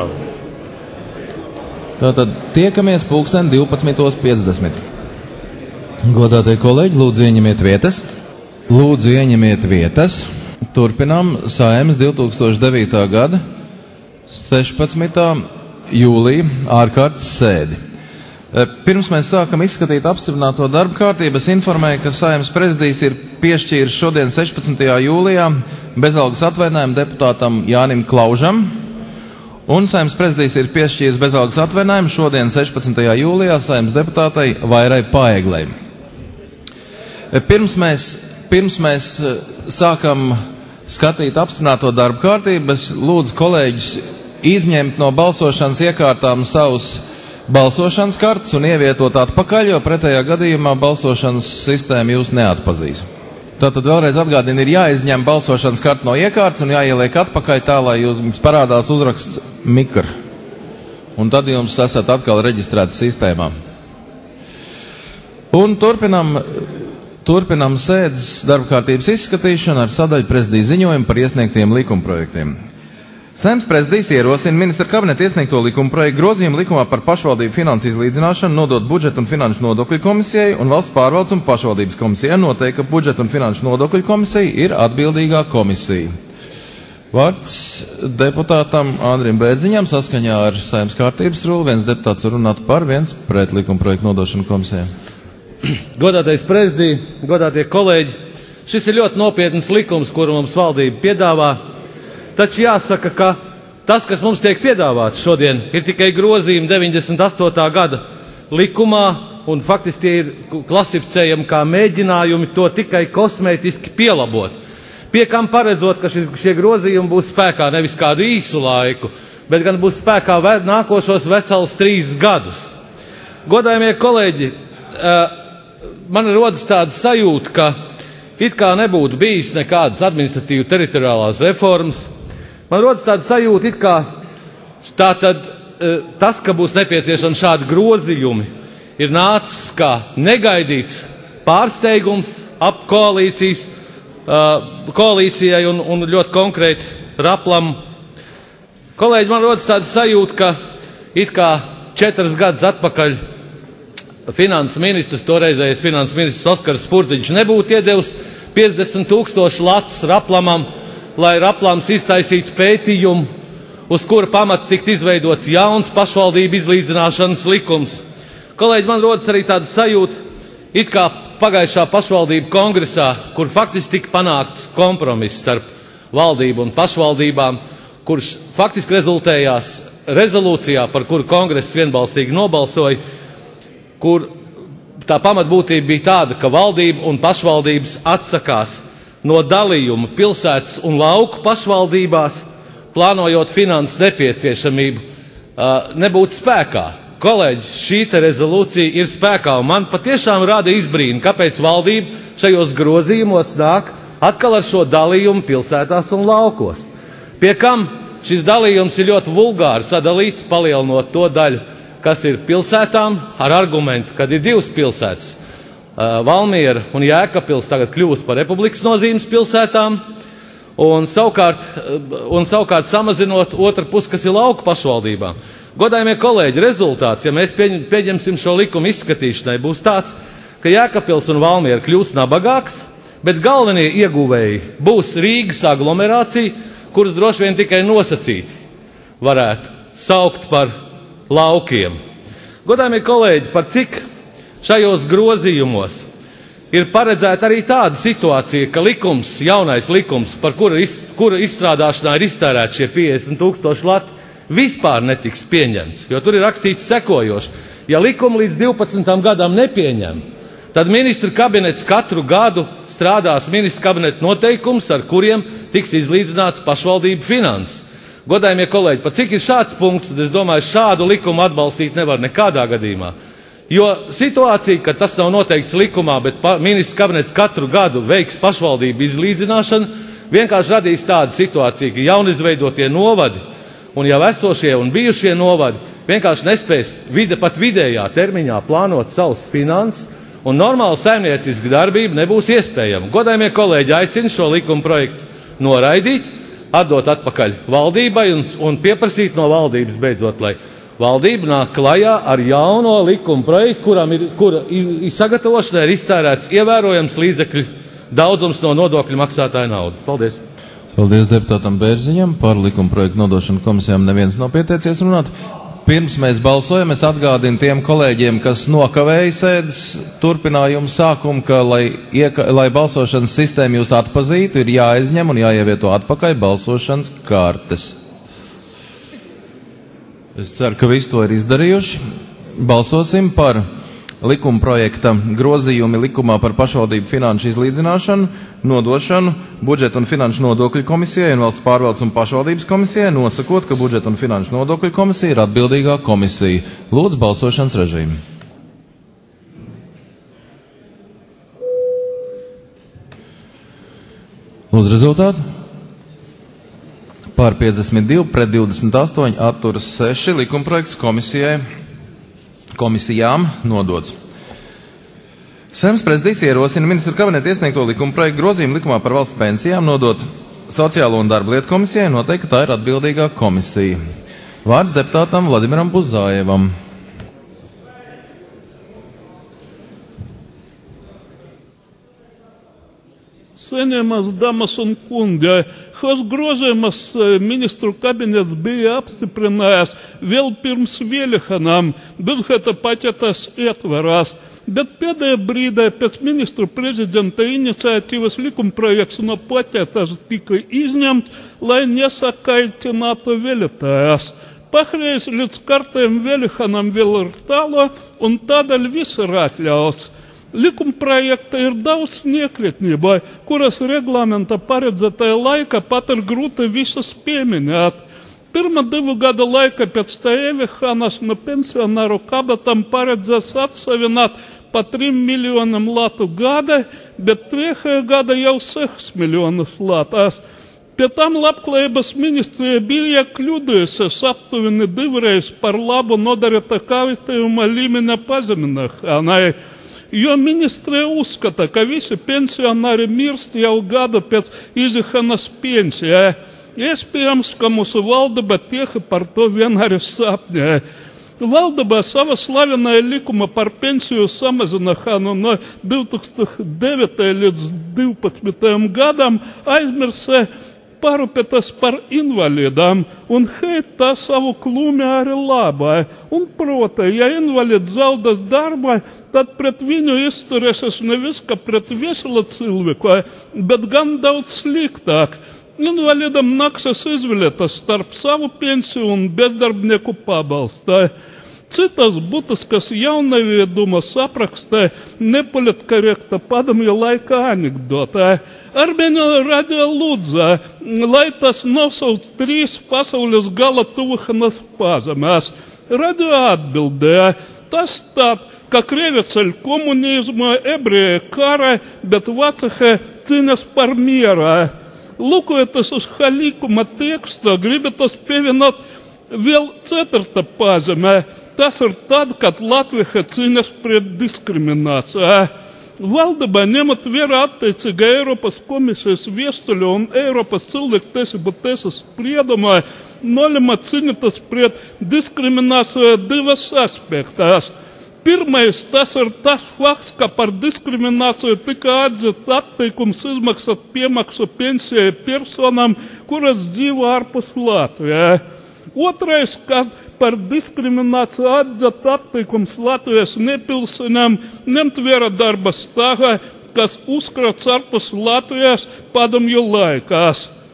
Tātad tiekamies pulksten divpadsmit piecdesmit. Godātie kolēģi, lūdzu ieņemiet vietas. Lūdzu ieņemiet vietas. Turpinām Saeimas divi tūkstoši devītā gada sešpadsmitā jūlija ārkārtas sēdi. Pirms mēs sākam izskatīt apstiprināto darba kārtību, es informēju, ka Saeimas prezidijs ir piešķīris šodien sešpadsmitajā jūlijā bezalgas atvainājumu deputātam Jānim Klaužam, un Saeimas prezidijs ir piešķīris bezalgas atvainājumu šodien sešpadsmitajā jūlijā Saeimas deputātai Vairai Paeglei. Pirms mēs, pirms mēs sākam skatīt apstiprināto darba kārtību, es lūdzu kolēģis izņemt no balsošanas iekārtām savus balsošanas kartes un ievietot atpakaļ, jo pretējā gadījumā balsošanas sistēma jūs neatpazīs. Tātad vēlreiz atgādina, ir jāizņem balsošanas karta no iekārtas un jāieliek atpakaļ tā, lai jums parādās uzraksts Mikr. Un tad jums esat atkal reģistrēti sistēmā. Un turpinam, turpinam sēdes darba kārtības izskatīšanu ar sadaļu prezidija ziņojumu par iesniegtiem likumprojektiem. Saeimas prezidijs ierosina ministra kabineta iesniegto likuma projektu grozījumu likumā par pašvaldību finansu izlīdzināšanu nodot budžeta un finanšu nodokļu komisijai un valsts pārvaldes un pašvaldības komisijai noteikt, ka budžeta un finanšu nodokļu komisija ir atbildīgā komisija. Vārds deputātam Andrim Bērziņam saskaņā ar Saeimas kārtības rulu. Viens deputāts var runāt par, viens pret likuma projektu nodošanu komisijai. Godātais prezidij, godātie kolēģi, šis ir ļoti nopietns likums, kuru mums valdība piedāvā. Taču jāsaka, ka tas, kas mums tiek piedāvāts šodien, ir tikai grozījumi deviņdesmit astotā gada likumā, un faktiski tie ir klasificējami kā mēģinājumi to tikai kosmētiski pielabot. Pie kam paredzot, ka šis, šie grozījumi būs spēkā nevis kādu īsu laiku, bet gan būs spēkā ve, nākošos veselus trīs gadus. Godājamie kolēģi, man rodas tāda sajūta, ka it kā nebūtu bijis nekādas administratīvu teritoriālās reformas. Man rodas tāda sajūta, it kā tātad tas, ka būs nepieciešami šādi grozījumi, ir nācis kā negaidīts pārsteigums ap koalīcijas, koalīcijai un, un ļoti konkrēti Raplam. Kolēģi, man rodas tāda sajūta, ka it kā četras gadus atpakaļ finanses ministrs, toreizējais finanses ministrs Oskars Spurdziņš nebūtu iedevis piecdesmit tūkstoši latus Raplamam, lai Raplams iztaisītu pētījumu, uz kura pamata tikt izveidots jauns pašvaldību izlīdzināšanas likums. Kolēģi, man rodas arī tāda sajūta, it kā pagājušā pašvaldību kongresā, kur faktiski tika panākts kompromiss starp valdību un pašvaldībām, kurš faktiski rezultējās rezolūcijā, par kuru kongress vienbalsīgi nobalsoja, kur tā pamatbūtība bija tāda, ka valdība un pašvaldības atsakās no dalījuma pilsētas un lauku pašvaldībās, plānojot finanses nepieciešamību, nebūtu spēkā. Kolēģi, šī te rezolūcija ir spēkā, un man patiešām rada izbrīnu, kāpēc valdība šajos grozījumos nāk atkal ar šo dalījumu pilsētās un laukos. Pie kam šis dalījums ir ļoti vulgāri sadalīts, palielinot to daļu, kas ir pilsētām, ar argumentu, kad ir divas pilsētas. Valmiera un Jēkabpils tagad kļūst par republikas nozīmes pilsētām, un savukārt, un savukārt samazinot otru pusi, kas ir lauku pašvaldībām. Godājamie kolēģi, rezultāts, ja mēs pieņemsim šo likumu izskatīšanai, būs tāds, ka Jēkabpils un Valmiera kļūst nabagāks, bet galvenie ieguvēji būs Rīgas aglomerācija, kuras droši vien tikai nosacīti varētu saukt par laukiem. Godājamie kolēģi, par cik šajos grozījumos ir paredzēta arī tāda situācija, ka likums, jaunais likums, par kura, iz, kura izstrādāšanā ir iztērēti šie piecdesmit tūkstoši lati, vispār netiks pieņemts, jo tur ir rakstīts sekojoši. Ja likumu līdz divpadsmitam gadam nepieņem, tad ministru kabinets katru gadu strādās ministru kabineta noteikums, ar kuriem tiks izlīdzināts pašvaldību finanses. Godājumie kolēģi, pat cik ir šāds punkts, tad es domāju, šādu likumu atbalstīt nevar nekādā gadījumā. Jo situācija, ka tas nav noteikts likumā, bet ministrs kabinets katru gadu veiks pašvaldību izlīdzināšanu, vienkārši radīs tādu situāciju, ka jaunizveidotie novadi un jau esošie un bijušie novadi vienkārši nespēs vide, pat vidējā termiņā plānot savus finanses, un normāla saimnieciska darbība nebūs iespējama. Godājumie kolēģi, aicinu šo likuma projektu noraidīt, atdot atpakaļ valdībai un, un pieprasīt no valdības beidzot, lai valdība nāk klajā ar jauno likuma projektu, kuram ir, kura sagatavošanai ir iztērēts ievērojams līdzekļu daudzums no nodokļu maksātāja naudas. Paldies! Paldies deputātam Bērziņam. Par likuma projektu nodošanu komisijām neviens nav pieteicies runāt. Pirms mēs balsojam, es atgādinu tiem kolēģiem, kas nokavēja sēdes turpinājumu sākumu, ka, lai, ieka, lai balsošanas sistēma jūs atpazītu, ir jāizņem un jāievieto atpakaļ balsošanas kartes. Es ceru, ka visi to ir izdarījuši. Balsosim par likuma projekta grozījumi likumā par pašvaldību finanšu izlīdzināšanu, nodošanu budžeta un finanšu nodokļu komisijai un valsts pārvaldes un pašvaldības komisijai, nosakot, ka budžeta un finanšu nodokļu komisija ir atbildīgā komisija. Lūdzu, balsošanas režīmu. Lūdzu, rezultātu. Pār piecdesmit divi pret divdesmit astoņi atturas seši. Likumprojekts komisijai, komisijām nodots. Saeimas prezidijs ierosina ministru kabineta iesniegto likumprojektu grozījumu likumā par valsts pensijām nodot Sociālo un darba lietu komisijai, noteikti, ka tā ir atbildīgā komisija. Vārds deputātam Vladimiram Buzājevam. Cienījamas damas un kungi, šos grozījumus ministru kabinets bija apstiprinājis vēl pirms vēlēšanām budžeta paketes ietvarās, bet pēdējā brīdī pēc ministru prezidenta iniciatīvas likumprojekts no paketes tika izņemts, lai nesakaitinātu vēlētājus. Pašreiz līdz kārtējiem vēlēšanām vēl ir tālu, un tādēļ viss ir atļauts. Likumprojekta ir daudz niekrietnībai, kuras reglamenta paredzētajā laika pat ir grūti visas pieminēt. Pirmā divu gadu laika pēc ieviešanas no pensionāru kabatam paredzēs atsavināt pa trim miljonam latu gada, bet trešajā gada jau sešas miljonus latas. Pie tam labklājības ministrija bija kļūdījusies aptuveni divreiz par labu nodarīta kaitējuma līmeņa pazemināšanai, jo ministrija uzskata, ka visi pensionāri mirst jau gadu pēc iziešanas pensijā. Iespējams, ka mūsu valdība tieši par to vienmēr sapņē. Valdība sava slavenāja likuma par pensiju samazināšanu no divi tūkstoši devītajā līdz divpadsmitajam gadam aizmirsē parūpētas par invalidām, un šeit tā savu klūmi arī labā. Un proti, ja invalidi zaudās darbā, tad pret viņu izturēsies nevis kā pret veselu cilvēku, bet gan daudz sliktāk. Invalidam nāksies izvēlēties starp savu pensiju un bezdarbnieku pabalstu. Citas būtiskas jaunaviedumas aprakstē nepolitkorekta padomju laika anekdotē. Armēņu radio lūdza, lai tas nosauc trīs pasaules gala tuvošanas pazemēs. Radio atbildēja, tas tā, ka krievi ceļ komunizmu, ebreji kara, bet vācieši cīnās par mieru. Lūkojoties uz likuma tekstu, gribatos pievienot vēl ceturta pazemē. Tas ir tad, kad Latvija cīnās pret diskrimināciju. Valdība ņemot vērā attiecīga Eiropas komisijas vēstuļu un Eiropas cilvēktiesību tiesas spriedumu, nolēma cīnīties pret diskrimināciju divas aspektās. Pirmais, tas ir tas fakts, ka par diskrimināciju tika atzīts atteikums izmaksāt piemaksu pensijai personām, kuras dzīvo ārpus Latvijā. Otrais, ka par diskrimināciju atzīt atteikums Latvijas nepilsoņiem ņemt vērā darba stāvā, kas uzkrāts ārpus Latvijas padomju laikās.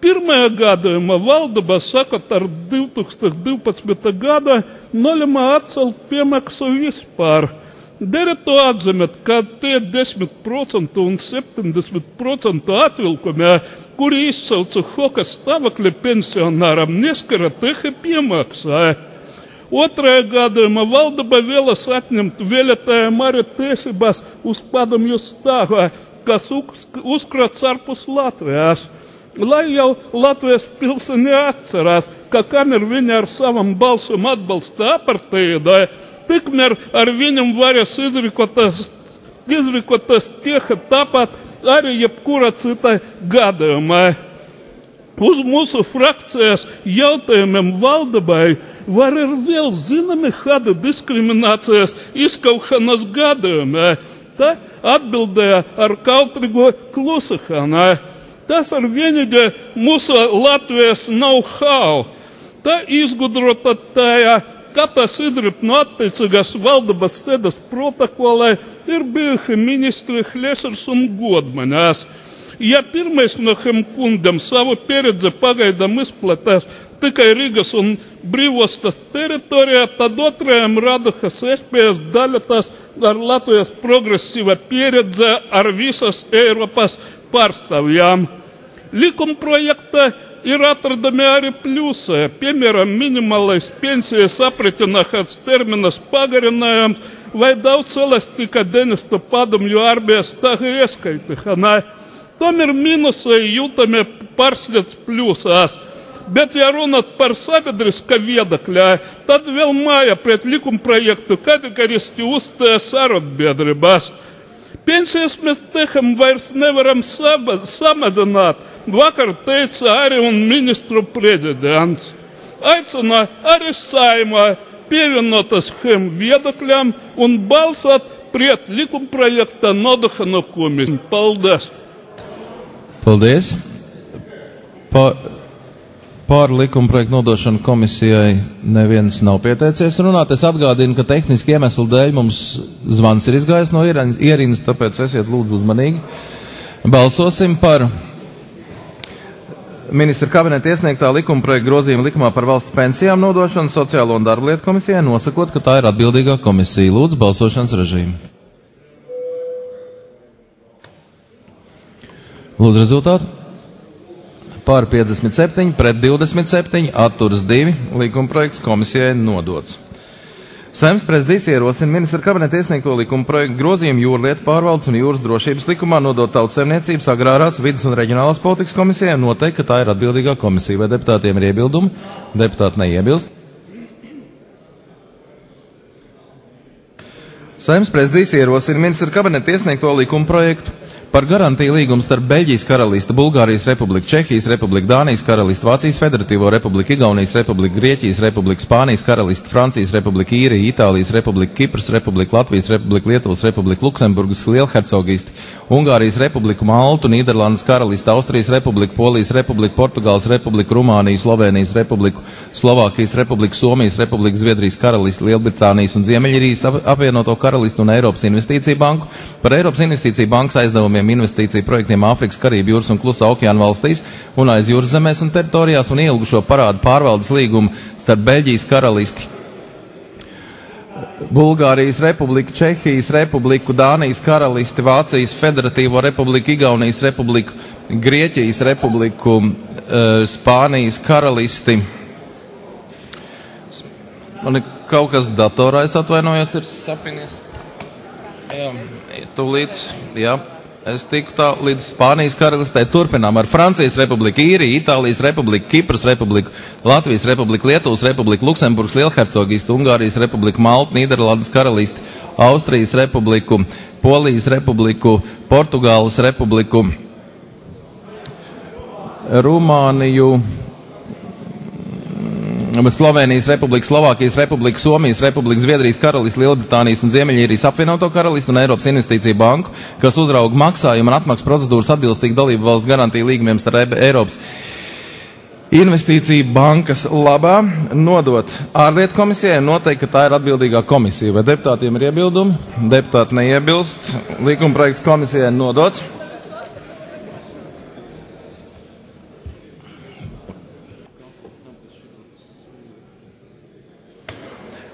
Pirmajā gadījumā valdība sakot ar divi tūkstoši divpadsmita gada nolemā atcelt piemaksu vispār. Dere to atzīmēt, ka tie desmit procenti un septiņdesmit procenti atvilkumā, kuri izsauca hoka stāvokļa pensionāram, neskara tehe piemaksāja. Otrajā gadījumā valdība vēlas atņemt vēlētājiem arī tiesības uz padomju stāvā, kas uzkrāts ārpus Latvijas. Lai jau Latvijas pilsēņi atcerās, ka kamēr viņi ar savam balsam atbalsta apartheidai, tikmēr ar viņam varas izrikotas, izrikotas tieši tāpat arī jebkura cita gadījumā. Uz mūsu frakcijas jautājumiem valdībai var ir vēl zināmi kādi diskriminācijas izkaušanas gadījumā. Tā atbildēja ar kautrīgo klusašanai. Tas ar vienīgi mūsu Latvijas know-how. Tā izgudrota tajā, ka tas izrip no attiecīgās valdības sēdes protokolē ir bijuši ministri Hļesers un Godmaņas. Ja pirmais no šiem kundiem savu pieredzi pagaidām izplatās tikai Rīgas un Brīvostas teritorijā, tad otrajam radušas iespējas daļoties ar Latvijas progresīva pieredze ar visas Eiropas pārstāvjām. Likuma projektā ir atradami arī pļūsē, piemēram, minimālais pensijas aprēķināšanas terminas pagarinājums vai daudz elastika dienesta padomju armijas taga ieskaitīšanai. Tomēr minusai jūtami pārsliedz pļūsās. Bet, ja runāt par sabiedriskā viedokļā, tad vēl māja pret likuma projektu kategoriski uzstājas arotbiedrības. Pensijas mēs teham vairs nevaram samazināt, vakar teica arī un ministru prezidents. Aicina arī Saimā pievienotas šiem viedokļiem un balsot pret likuma projekta nodošanu komisiju. Paldies! Paldies! Pa... Pār likuma projektu nodošanu komisijai neviens nav pieteicies runāt. Es atgādinu, ka tehniski iemeslu dēļ mums zvans ir izgājis no ierīnas, tāpēc esiet lūdzu uzmanīgi. Balsosim par ministra kabineta iesniegtā likuma projekta grozījuma likumā par valsts pensijām nodošanu Sociālo un darba lietu komisijai, nosakot, ka tā ir atbildīgā komisija. Lūdzu, balsošanas režīmu. Lūdzu rezultātu. Pār piecdesmit septiņi, pret divdesmit septiņi, atturas divi, likuma projekts komisijai nodots. Saeimas prezidijs ierosina ministra kabineta iesniegto likuma projektu grozījumu jūrlietu pārvaldes un jūras drošības likumā nodot Tautsaimniecības, agrārās, vidas un reģionālās politikas komisijai un noteikt, ka tā ir atbildīgā komisija. Vai deputātiem ir iebildumi? Deputāti neiebilst. Saeimas prezidijs ierosina ministra kabineta iesniegto likuma projektu par garantiju līgumu starp Beļģijas karalisti, Bulgārijas republiku, Čehijas republiku, Dānijas karalisti, Vācijas Federatīvo republiku, Igaunijas republiku, Grieķijas republiku, Spānijas karalisti, Francijas republiku, Īrija, Itālijas republiku, Kipras republiku, Latvijas republiku, Lietuvas republiku, Luksemburgas lielhercogisti, Ungārijas republiku, Maltu, Nīderlandes karalisti, Austrijas republiku, Polijas republiku, Portugāles republiku, Rumāniju, Slovēnijas republiku, Slovākijas republiku, Somijas republiku, Zviedrijas karalisti, Lielbritānijas un Ziemeļīrijas apvienoto karalistu un Eiropas investīciju banku par Eiropas investīciju bankas aizdevumiem investīciju projektiem Āfrikas, Karību jūras un Klusā okeāna valstīs un aiz jūras zemēs un teritorijās un ielgušo parādu pārvaldes līgumu starp Beļģijas karalisti, Bulgārijas republiku, Čehijas republiku, Dānijas karalisti, Vācijas Federatīvo republiku, Igaunijas republiku, Grieķijas republiku, Spānijas karalisti. Man ir kaut kas datorā, es atvainojos, ir sapinies. Jā, tūlīt, jā. Es tiku tā līdz Spānijas karalistē. Turpinām ar Francijas republiku, Īriju, Itālijas republiku, Kipras republiku, Latvijas republiku, Lietuvas republiku, Luksemburgas lielhercogistu, Ungārijas republiku, Maltu, Nīderlandes karalisti, Austrijas republiku, Polijas republiku, Portugāles republiku, Rumāniju, Slovēnijas republika, Slovākijas republika, Somijas republika, Zviedrijas karalists, Lielbritānijas un Ziemeļīrijas apvienoto karalistu un Eiropas investīciju banku, kas uzrauga maksājumu un atmaksas procedūras atbilstīgi dalību valstu garantiju līgumiem starp Eiropas investīciju bankas labā, nodot ārlietu komisijai un noteikt, ka tā ir atbildīgā komisija. Vai deputātiem ir iebildumi? Deputāti neiebilst. Likuma projekts komisijai nodots.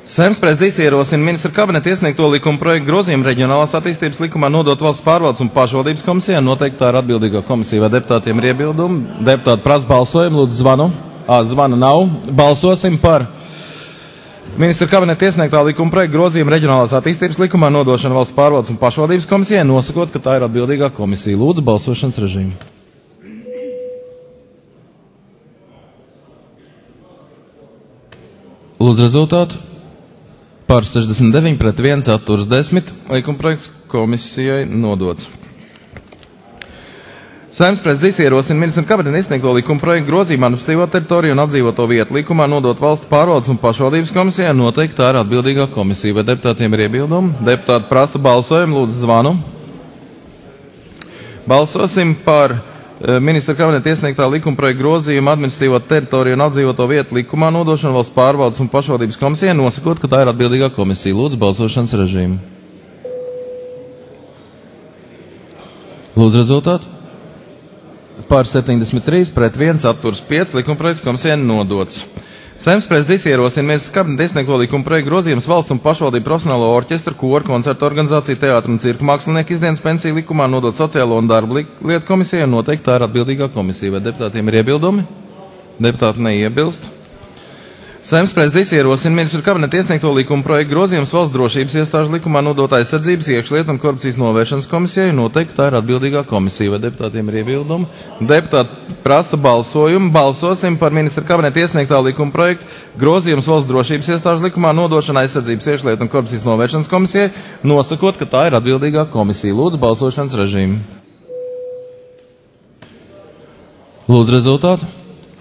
Saeimas prezidijs ierosina ministra kabineta iesniegto likuma projektu grozījumu reģionālās attīstības likumā nodot valsts pārvaldes un pašvaldības komisijai, noteikti tā ir atbildīgā komisija, vai deputātiem ir iebildumi. Deputāti prasa balsojumu, lūdzu zvanu. Ā, zvana nav. Balsosim par ministra kabineta iesniegtā likuma projektu grozījumu reģionālās attīstības likumā nodošanu valsts pārvaldes un pašvaldības komisijai, nosakot, ka tā ir atbildīgā komisija. Lūdzu balsošanas režīmu. Lūdzu rezultātu. Par sešdesmit deviņi pret viens atturas desmit, likumprojekts komisijai nodots. Saeimas prezidijs ierosina ministra kabineta iesniegto likumprojektu grozījumu administratīvo teritoriju un apdzīvoto vietu likumā nodot valsts pārvaldes un pašvaldības komisijai, noteikti tā ir atbildīgā komisija. Vai deputātiem ir iebildumi? Deputāti prasa balsojumu, lūdzu zvanu. Balsosim par ministra kabineta iesniegtā likumprojekta grozījuma administratīvo teritoriju un apdzīvoto vietu likumā nodošanu valsts pārvaldes un pašvaldības komisijai, nosakot, ka tā ir atbildīgā komisija. Lūdzu balsošanas režīmu. Lūdzu rezultātu. Par septiņdesmit trīs pret viens atturas pieci, likumprojekts komisijai nodots. Saeimas prezidijs ierosina ministra kabineta iesniegto likumprojektu grozījumus valsts un pašvaldību profesionālo orķestru, koru, koncertu organizāciju, teātru un cirku mākslinieku izdienas pensiju likumā nodot sociālo un darba lietu komisijai, un noteikti tā ir atbildīgā komisija. Vai deputātiem ir iebildumi? Deputāti neiebilst. Saeimas prezidijs ierosina ministra kabineta iesniegto likumprojektu grozījumus valsts drošības iestāžu likumā nodot aizsardzības, iekšlietu un korupcijas novēršanas komisijai, un noteikti tā ir atbildīgā komisija. Vai deputātiem ir iebildumi? Deputāti prasa balsojumu. Balsosim par ministra kabineta iesniegtā likumprojektu grozījumus valsts drošības iestāžu likumā nodošana aizsardzības, iekšlietu un korupcijas novēršanas komisijai, nosakot, ka tā ir atbildīgā komisija. Lūdzu balsošanas režīmu. Lūdzu rezultātu.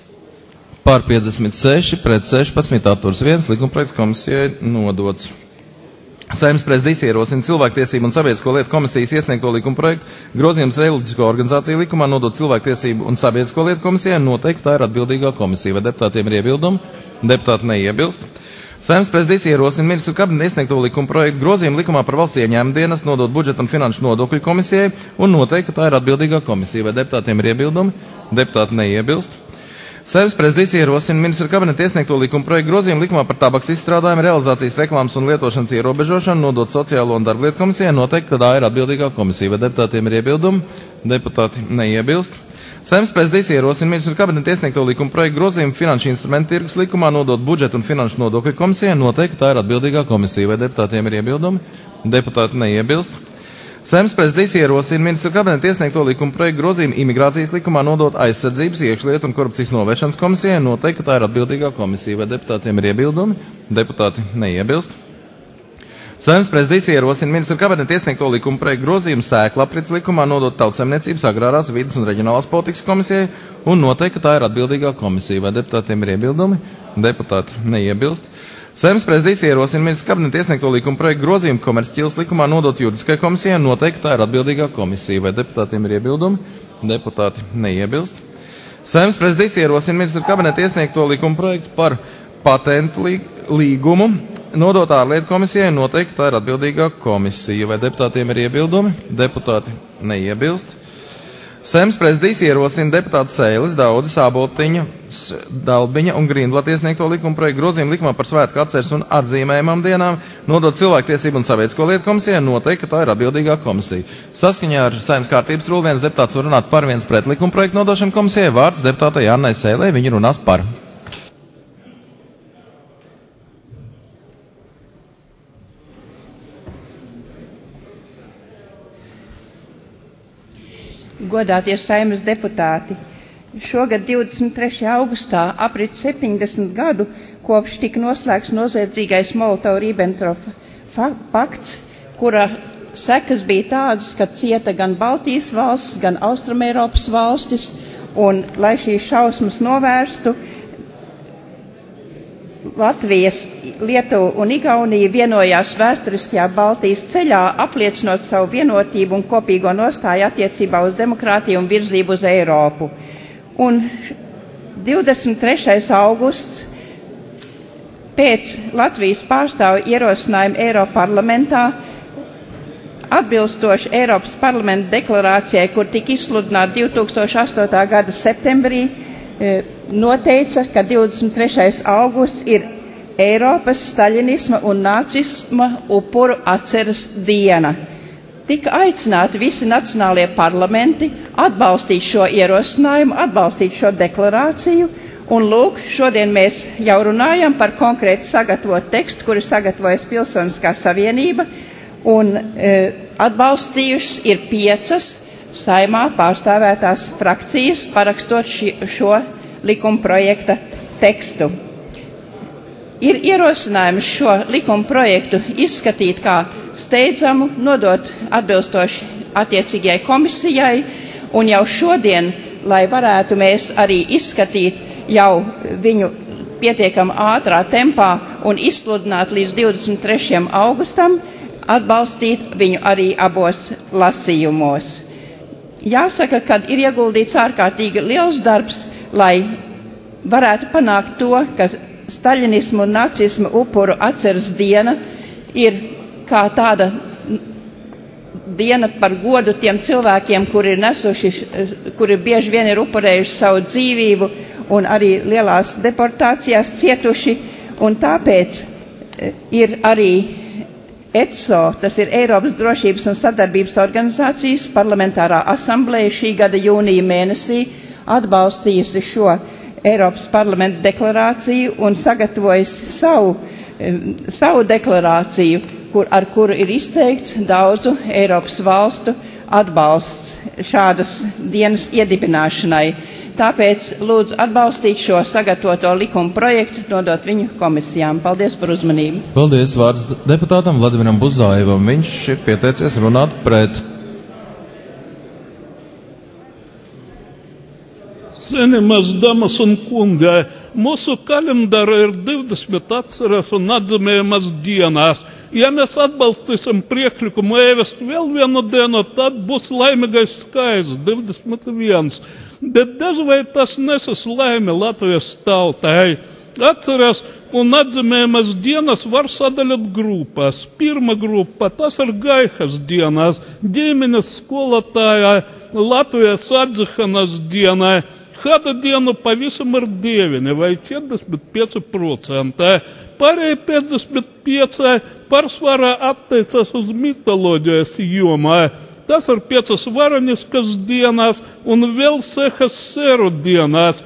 Par piecdesmit seši pret sešpadsmit atturas viens, likumprojekts komisijai nodots. Saeimas prezidijs ierosina cilvēktiesību un sabiedrisko lietu komisijas iesniegto likumprojektu grozījums reliģisko organizāciju likumā nodot cilvēktiesību un sabiedrisko lietu komisijai, noteikti tā ir atbildīgā komisija. Vai deputātiem ir iebildumi? Deputāti neiebilst. Saeimas prezidijs ierosina ministru kabineta iesniegto likumprojektu grozījumu likumā par valsts ieņēmumu dienas nodot budžeta un finanšu nodokļu komisijai, un noteikti tā ir atbildīgā komisija. Vai deputātiem ir iebildumi? Deputāti neiebilst. Saeimas prezidijs ierosina ministra kabineta iesniegto likumprojektu grozījumu likumā par tabaks izstrādājumu, realizācijas, reklāmas un lietošanas ierobežošanu nodot sociālo un darba lietu komisijai, noteikti, ka tā ir atbildīgā komisija. Vai deputātiem ir iebildumi? Deputāti neiebilst. Saeimas prezidijs ierosina ministra kabineta iesniegto likumprojektu grozījumu finanšu instrumentu tirgus likumā nodot budžeta un finanšu nodokļu komisijai, noteikti, ka tā ir atbildīgā komisija. Vai deputātiem ir iebildumi? Deputāti neiebilst. Saeimas prezidijs ierosina ministra kabineta iesniegto likumprojektu grozījumu imigrācijas likumā nodot aizsardzības, iekšlietu un korupcijas novēršanas komisijai, noteikti, ka tā ir atbildīgā komisija. Vai deputātiem ir iebildumi? Deputāti neiebilst. Saeimas prezidijs ierosina ministra kabineta iesniegto likumprojektu grozījumu sēklu aprits likumā nodot tautsaimniecības, agrārās, vides un reģionālās politikas komisijai, un noteikti, ka tā ir atbildīgā komisija. Vai deputātiem ir iebildumi? Deputāti neiebilst. Saeimas prezidijs ierosina ministra kabineta iesniegto likumprojektu grozījumu komercķīlas likumā nodot juridiskai komisijai, un noteikti tā ir atbildīgā komisija. Vai deputātiem ir iebildumi? Deputāti neiebilst. Saeimas prezidijs ierosina ministra kabineta iesniegto likumprojektu par patentu līgumu nodot ārlietu komisijai, un noteikti tā ir atbildīgā komisija. Vai deputātiem ir iebildumi? Deputāti neiebilst. Saeimas prezidijs ierosina deputātu Sēles, Daudzes, Āboltiņa, Dalbiņa un Grīnblata iesniegto likumprojektu grozījumu likumā par svētku atceres un atzīmējumām dienām nodot cilvēktiesību un sabiedrisko lietu komisijai, noteikti, ka tā ir atbildīgā komisija. Saskaņā ar Saeimas kārtības rulu viens deputāts var runāt par viens pret likumprojektu nodošanu komisijai, vārds deputātai Annai Sēlei, viņa runās par. Godātie Saeimas deputāti, šogad divdesmit trešajā augustā aprit septiņdesmit gadu, kopš tika noslēgts noziedzīgais Molotova-Ribbentropa pakts, kura sekas bija tādas, ka cieta gan Baltijas valsts, gan Austrumēropas valstis, un, lai šīs šausmas novērstu, Latvijas, Lietuva un Igaunija vienojās vēsturiskajā Baltijas ceļā, apliecinot savu vienotību un kopīgo nostāju attiecībā uz demokrātiju un virzību uz Eiropu. Un divdesmit trešais augusts pēc Latvijas pārstāvu ierosinājuma Eiroparlamentā, atbilstoši Eiropas parlamenta deklarācijai, kur tika izsludināta divi tūkstoši astotā gada septembrī, noteica, ka divdesmit trešais augusts ir Eiropas staļinisma un nacisma upuru atceres diena. Tika aicināti visi nacionālie parlamenti atbalstīt šo ierosinājumu, atbalstīt šo deklarāciju, un lūk, šodien mēs jau runājam par konkrēti sagatavotu tekstu, kuru sagatavojas Pilsoniskā savienība, un e, atbalstījušas ir piecas Saimā pārstāvētās frakcijas, parakstot ši, šo likuma projekta tekstu. Ir ierosinājums šo likuma projektu izskatīt kā steidzamu, nodot atbilstoši attiecīgajai komisijai, un jau šodien, lai varētu mēs arī izskatīt jau viņu pietiekam ātrā tempā un izsludināt līdz divdesmit trešajam augustam, atbalstīt viņu arī abos lasījumos. Jāsaka, ka ir ieguldīts ārkārtīgi liels darbs, lai varētu panākt to, ka staļinismu un nacismu upuru atceres diena ir kā tāda diena par godu tiem cilvēkiem, kuri ir nesuši, kuri bieži vien ir upurējuši savu dzīvību un arī lielās deportācijās cietuši, un tāpēc ir arī E C O, tas ir Eiropas drošības un sadarbības organizācijas parlamentārā asambleja šī gada jūnija mēnesī atbalstījusi šo Eiropas parlamenta deklarāciju un sagatavojusi savu, savu deklarāciju, kur, ar kuru ir izteikts daudzu Eiropas valstu atbalsts šādas dienas iedibināšanai. Tāpēc lūdzu atbalstīt šo sagatavoto likuma projektu, nodot viņu komisijām. Paldies par uzmanību. Paldies, vārds deputātam Vladimiram Buzajevam. Viņš ir pieteicies runāt pret. Cienījamas damas un kungi, mūsu kalendārā ir divdesmit atceres un atzīmējamas dienas. Ja mēs atbalstīsim priekšlikumu ievest vēl vienu dienu, tad būs laimīgais skaits divdesmit viens. Bet daži vai tas nesas laimi Latvijas tautai. Atceres un atzīmējamas dienas var sadalīt grupās. Pirma grupa, tas ir gaihas dienas, ģimenes skolotāja, Latvijas atzīšanas dienai. Kāda diena pavisam ir deviņi vai četrdesmit pieci procenti. Pārējie piecdesmit pieci pārsvarā attiecas uz mitoloģijas jomā. Tas ir piecas varaniskas dienas un vēl sešas seru dienas.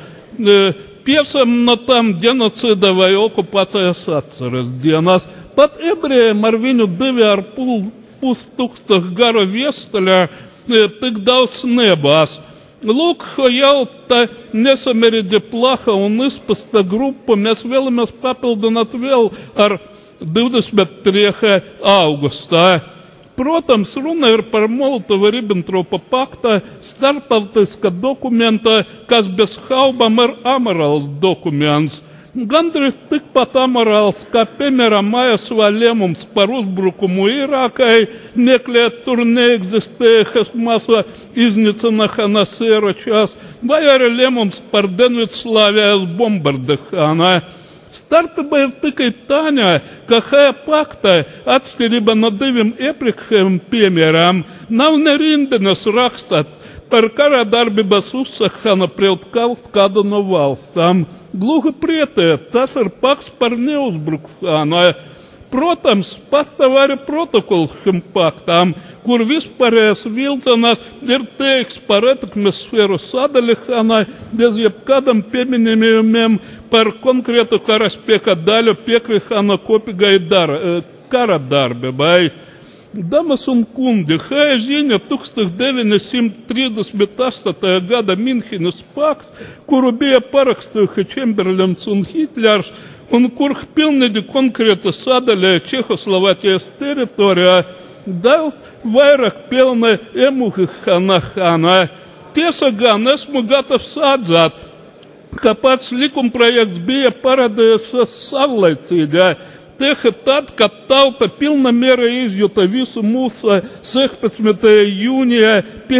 Piecam no tām genocida vai okupācijas atceres dienas. Pat ebrejiem ar viņu divi ar pus tūkstošu garu vēsturē tik daudz nebās. Lūk, jau tā nesamērīgi plaša un izpasta grupa mēs vēlamies papildināt vēl ar divdesmit trešā augustā. Protams, runa ir par Molotova-Ribbentropa pakta starptautiska dokumenta, kas bez šaubām ir amorāls dokuments. Gandrīz tikpat amorāls, kā piemēram A S V lēmums par uzbrukumu Irākai, meklēt tur neeksistējušas masa iznīcināšanas ieročus, vai arī lēmums par Dienvidslāvijas bombardēšanu. Starpība ir tikai tāņā, ka šajā paktā, atšķirībā no diviem iepriekšējiem piemērām, nav nerindenes rakstāt par kara darbības uzsākšanu pret kaut kādu no valstām. Gluži pretēji, tas ir pakts par neuzbrukšanu. Protams, pastāv arī protokols šim paktam, kur vispārējais vilcienās ir teiks par ietekmes sfēru sadalīšanai bez jebkādam pieminējumiem par konkrētu karaspēka daļu piekrišanu kopīgai dar, kara darbībai. Damas un kungi, šajā ziņā tūkstoš deviņi simti trīsdesmit astotajā gada Minhenes pakts, kuru bija parakstījuši Čemberlens un Hitlers, un kur pilnīgi konkrēti sadalīja Čehoslovākijas teritorijā, daudz vairāk pelna emuhišanāšanā. Tiesa gan esmu gatavs atzīt, ka pats likumprojekts bija parādījies savlaicīgi. Tieši tad, kad tauta pilna mērā izjuta visu mūsu sešpadsmitajā jūnijā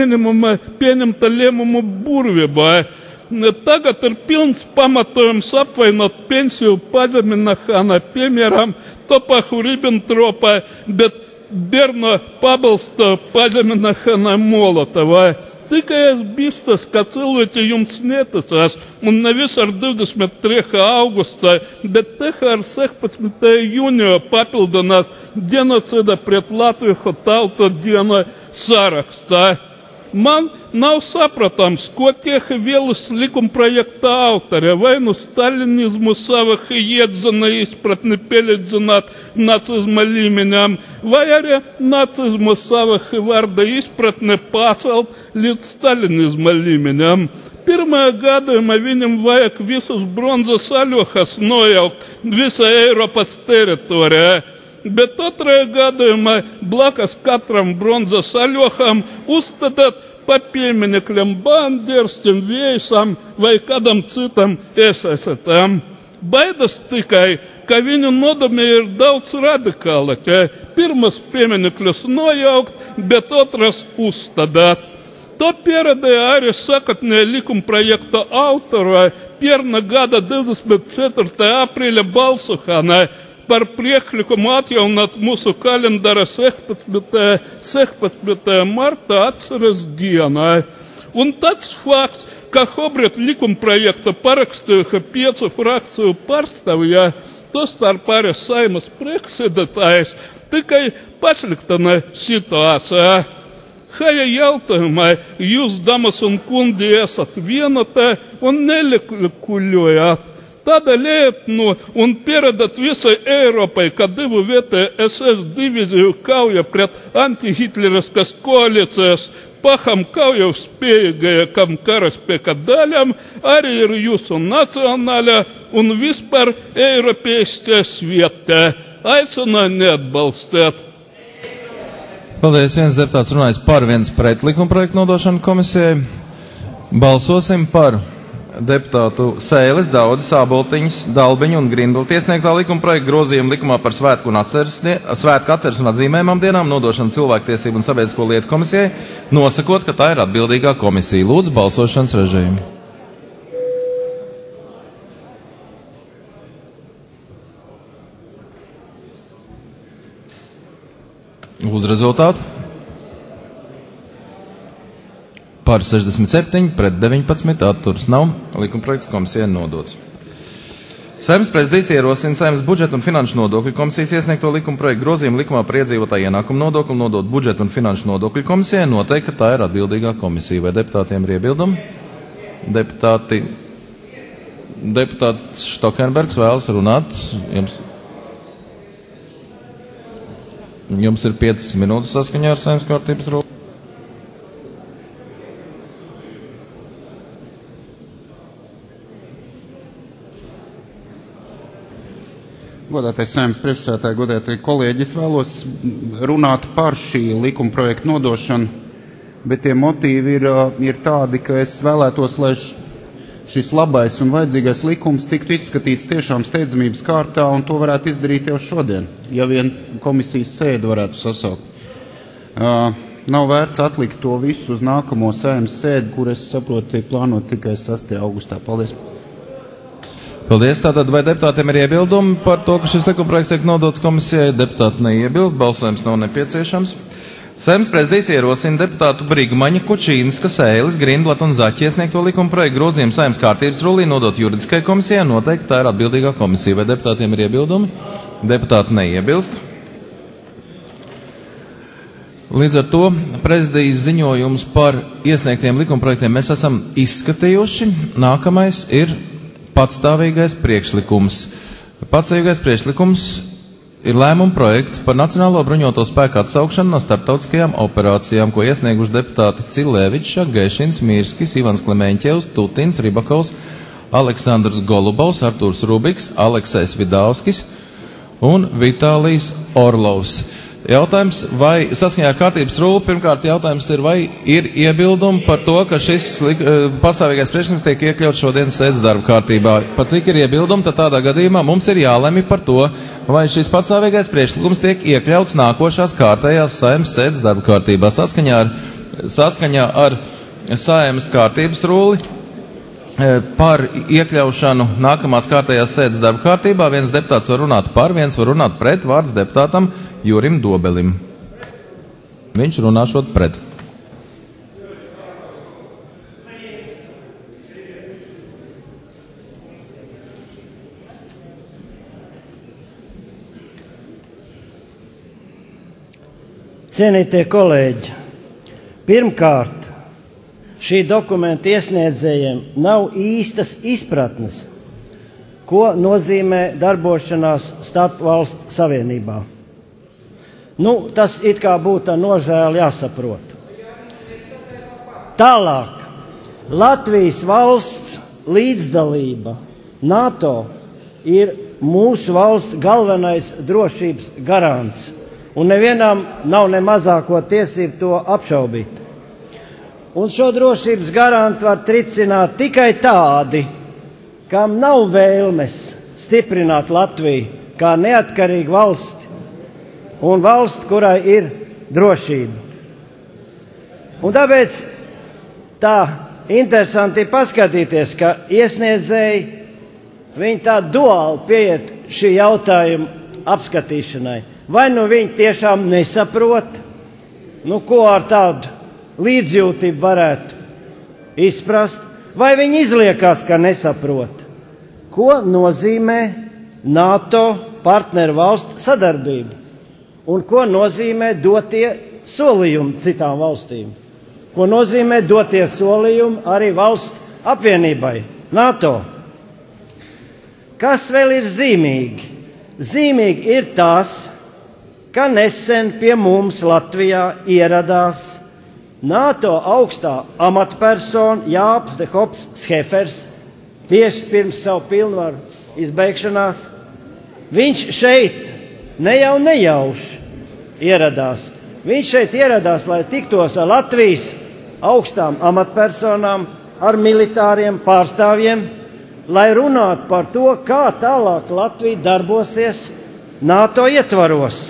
pieņemta lēmumu burvībā. Tagad ir pilns pamatojums apvainot pensiju pazemināšanu, piemēram, to pašu Ribbentropā, bet bērnu pabalstu pazemināšanu Molotovā. Tikai es bistas, ka cilvēki jums neticās, un nevis ar divdesmit trešā augustā, bet teha ar sešpadsmitajā jūnijā papildinās genocida pret latviešu tautu diena sarakstā. Man nav saprotams, ko tieši vielas likumprojekta autori, vai nu stalinizmu savah iedzina izpratni pielīdzināt nacizma līmeņam, vai arī nacizmu savah vārda izpratni pacelt līdz stalinizma līmeņam. Pirmajā gadījumā viņam vajag visas bronzas aļohas nojaukt visā Eiropas teritorijā. Bet otrajā gadījumā blakus katram bronzas aļoham uzstādāt pa pieminekļam Banderskim, Viesam vai kādam citam esaisatām. Baidas tikai, ka viņu nodome ir daudz radikālāka. Pirmas pieminekļus nojaukt, bet otras uzstādāt. To pierādīja arī sakatnē likumprojekta autorā pērnā gada divdesmit ceturtajā aprīļa balsošanā par priekšlikumu atjaunot mūsu kalendāra sešpadsmitajā martā atceres dienā. Un tāds fakts, ka šobrīd likumprojekta parakstījuši piecu frakciju pārstāvjā, tostarp arī Saeimas priekšsēdētājs, tikai pasliktina situāciju. Šajā jautājumā jūs, damas un kundi, esat vienotā un nelikuļojat. Tādēļ ejat no un pierādat visai Eiropai, ka divu vietē es es diviziju kauja pret antihitleriskās koalīcijas paham kauja spējīgākam karaspēka daļam, arī ir jūsu nacionālā un vispār eiropeiskās vietā. Aicinu neatbalstīt. Paldies, viens deputāts runājis par, viens pret likumprojektu nodošanu komisijai. Balsosim par deputātu Sēles, Daudas, Āboltiņas, Dalbiņu un Grīnbilta iesniegtā likumprojekta grozījumu likumā par svētku un atceres, svētku atceres un atzīmējumām dienām nodošanu cilvēktiesību un sabiedrisko lietu komisijai, nosakot, ka tā ir atbildīgā komisija. Lūdzu, balsošanas režīmu. Lūdzu, rezultātu. Par sešdesmit septiņi, pret deviņpadsmit, atturas nav. Likumprojekts komisijai nodots. Saeimas prezidijs ierosina Saeimas budžeta un finanšu nodokļu komisijas iesniegto likumprojektu grozījumu likumā par iedzīvotāju ienākumu nodokli nodot budžeta un finanšu nodokļu komisijai, noteikti, ka tā ir atbildīgā komisija. Vai deputātiem ir iebildumi? Deputāti, deputāts Štokenbergs vēlas runāt. Jums, jums ir piecas minūtes saskaņā ar Saeimas kārtības rūpību. Godātais Saeimas priekšsēdētāji, godātie kolēģi, es vēlos runāt par šī likuma projekta nodošanu, bet tie motīvi ir, ir tādi, ka es vēlētos, lai šis labais un vajadzīgais likums tiktu izskatīts tiešām steidzamības kārtā, un to varētu izdarīt jau šodien, ja vien komisijas sēdi varētu sasaukt. Uh, nav vērts atlikt to visu uz nākamo Saeimas sēdi, kur es saprotu tiek plānot tikai sastajā augustā. Paldies! Paldies. Tātad, vai deputātiem ir iebildumi par to, ka šis likumprojekts tiek nodots komisijai? Deputāti neiebilst, balsojums nav nepieciešams. Saeimas prezidijs ierosina deputātu Brigmaņa, Kučīnska, Sēles, Grīnblata un Zaķa iesniegto likumprojektu grozījumu Saeimas kārtības rullī nodot juridiskai komisijai, noteikti tā ir atbildīgā komisija. Vai deputātiem ir iebildumi? Deputāti neiebilst. Līdz ar to prezidijas ziņojums par iesniegtiem likumprojektiem mēs esam izskatījuši. Nākamais ir patstāvīgais priekšlikums. Patstāvīgais priekšlikums ir lēmuma projekts par Nacionālo bruņoto spēku atsaukšanu no starptautiskajām operācijām, ko iesnieguši deputāti Cilēvičs, Gešins, Mirskis, Ivans Klemeņķevs, Tutins, Ribakovs, Aleksandrs Golubovs, Artūrs Rubiks, Aleksejs Vidauskis un Vitālijs Orlovs. Jautājums, vai saskaņā ar kārtības rulli, pirmkārt jautājums ir, vai ir iebildumi par to, ka šis pastāvīgais priekšlikums tiek iekļauts šodienas sēdes darba kārtībā. Pat cik ir iebildumi, tad tādā gadījumā mums ir jālemj par to, vai šis pastāvīgais priekšlikums tiek iekļauts nākošās kārtējās Saeimas sēdes darba kārtībā. Saskaņā ar, saskaņā ar Saeimas kārtības rulli par iekļaušanu nākamās kārtējās sēdes darba kārtībā viens deputāts var runāt par, viens var runāt pret, vārds deputātam Jurim Dobelim. Viņš runāšot pret. Cienītie kolēģi, pirmkārt, šī dokumenta iesniedzējiem nav īstas izpratnes, ko nozīmē darbošanās starp valstu savienībā. Nu, tas it kā būtu nožēli jāsaprot. Tālāk, Latvijas valsts līdzdalība NATO ir mūsu valsts galvenais drošības garants, un nevienam nav ne mazāko tiesību to apšaubīt. Un šo drošības garantu var tricināt tikai tādi, kam nav vēlmes stiprināt Latviju kā neatkarīgu valsti un valsti, kurai ir drošība. Un tāpēc tā interesanti paskatīties, ka iesniedzēji viņi tā duāli pieiet šī jautājuma apskatīšanai. Vai nu viņi tiešām nesaprot, nu ko ar tādu līdzjūtību varētu izprast, vai viņi izliekās, ka nesaprot, ko nozīmē NATO partneru valstu sadarbība un ko nozīmē dotie solījumi citām valstīm, ko nozīmē dotie solījumi arī valstu apvienībai NATO. Kas vēl ir zīmīgi? Zīmīgi ir tas, ka nesen pie mums Latvijā ieradās NATO augstā amatpersona Jāps de Hops Schefers tieši pirms savu pilnvaru izbeigšanās. Viņš šeit ne jau nejauši ieradās. Viņš šeit ieradās, lai tiktos ar Latvijas augstām amatpersonām, ar militāriem pārstāvjiem, lai runātu par to, kā tālāk Latvija darbosies NATO ietvaros.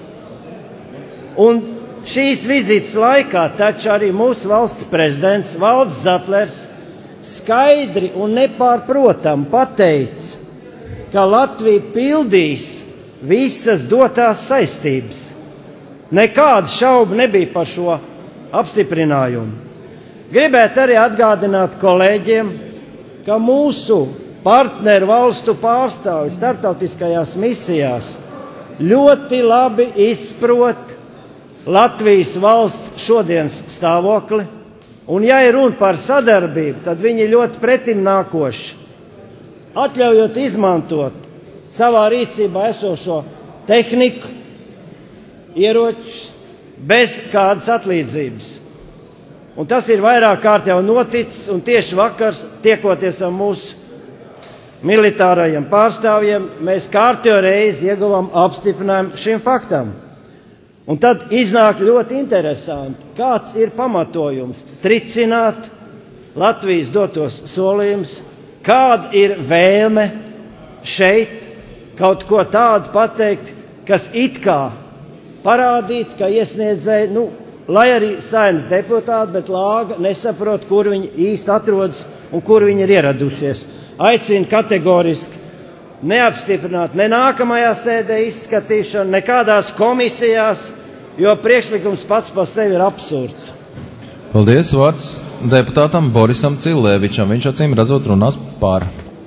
Un šīs vizītes laikā taču arī mūsu valsts prezidents Valdis Zatlers skaidri un nepārprotam pateica, ka Latvija pildīs visas dotās saistības. Nekāda šauba nebija par šo apstiprinājumu. Gribētu arī atgādināt kolēģiem, ka mūsu partneru valstu pārstāvji starptautiskajās misijās ļoti labi izprot Latvijas valsts šodienas stāvokli, un ja ir runa par sadarbību, tad viņi ļoti pretim nākoši, atļaujot izmantot savā rīcībā esošo tehniku, ieročus, bez kādas atlīdzības. Un tas ir vairāk kārt jau noticis, un tieši vakar, tiekoties ar mūsu militārajiem pārstāvjiem, mēs kārtējo reizi ieguvām apstiprinājumu šim faktam. Un tad iznāk ļoti interesanti, kāds ir pamatojums tricināt Latvijas dotos solījumus, kāda ir vēlme šeit kaut ko tādu pateikt, kas it kā parādīt, ka iesniedzēji, nu, lai arī Saeimas deputāti, bet lāga nesaprot, kur viņi īsti atrodas un kur viņi ir ieradušies. Aicinu kategoriski neapstiprināt ne nākamajā sēdē izskatīšanu, nekādās komisijās, jo priekšlikums pats par sevi ir absurds. Paldies, vārds deputātam Borisam Cillēvičam. Viņš acīm redzot runās par.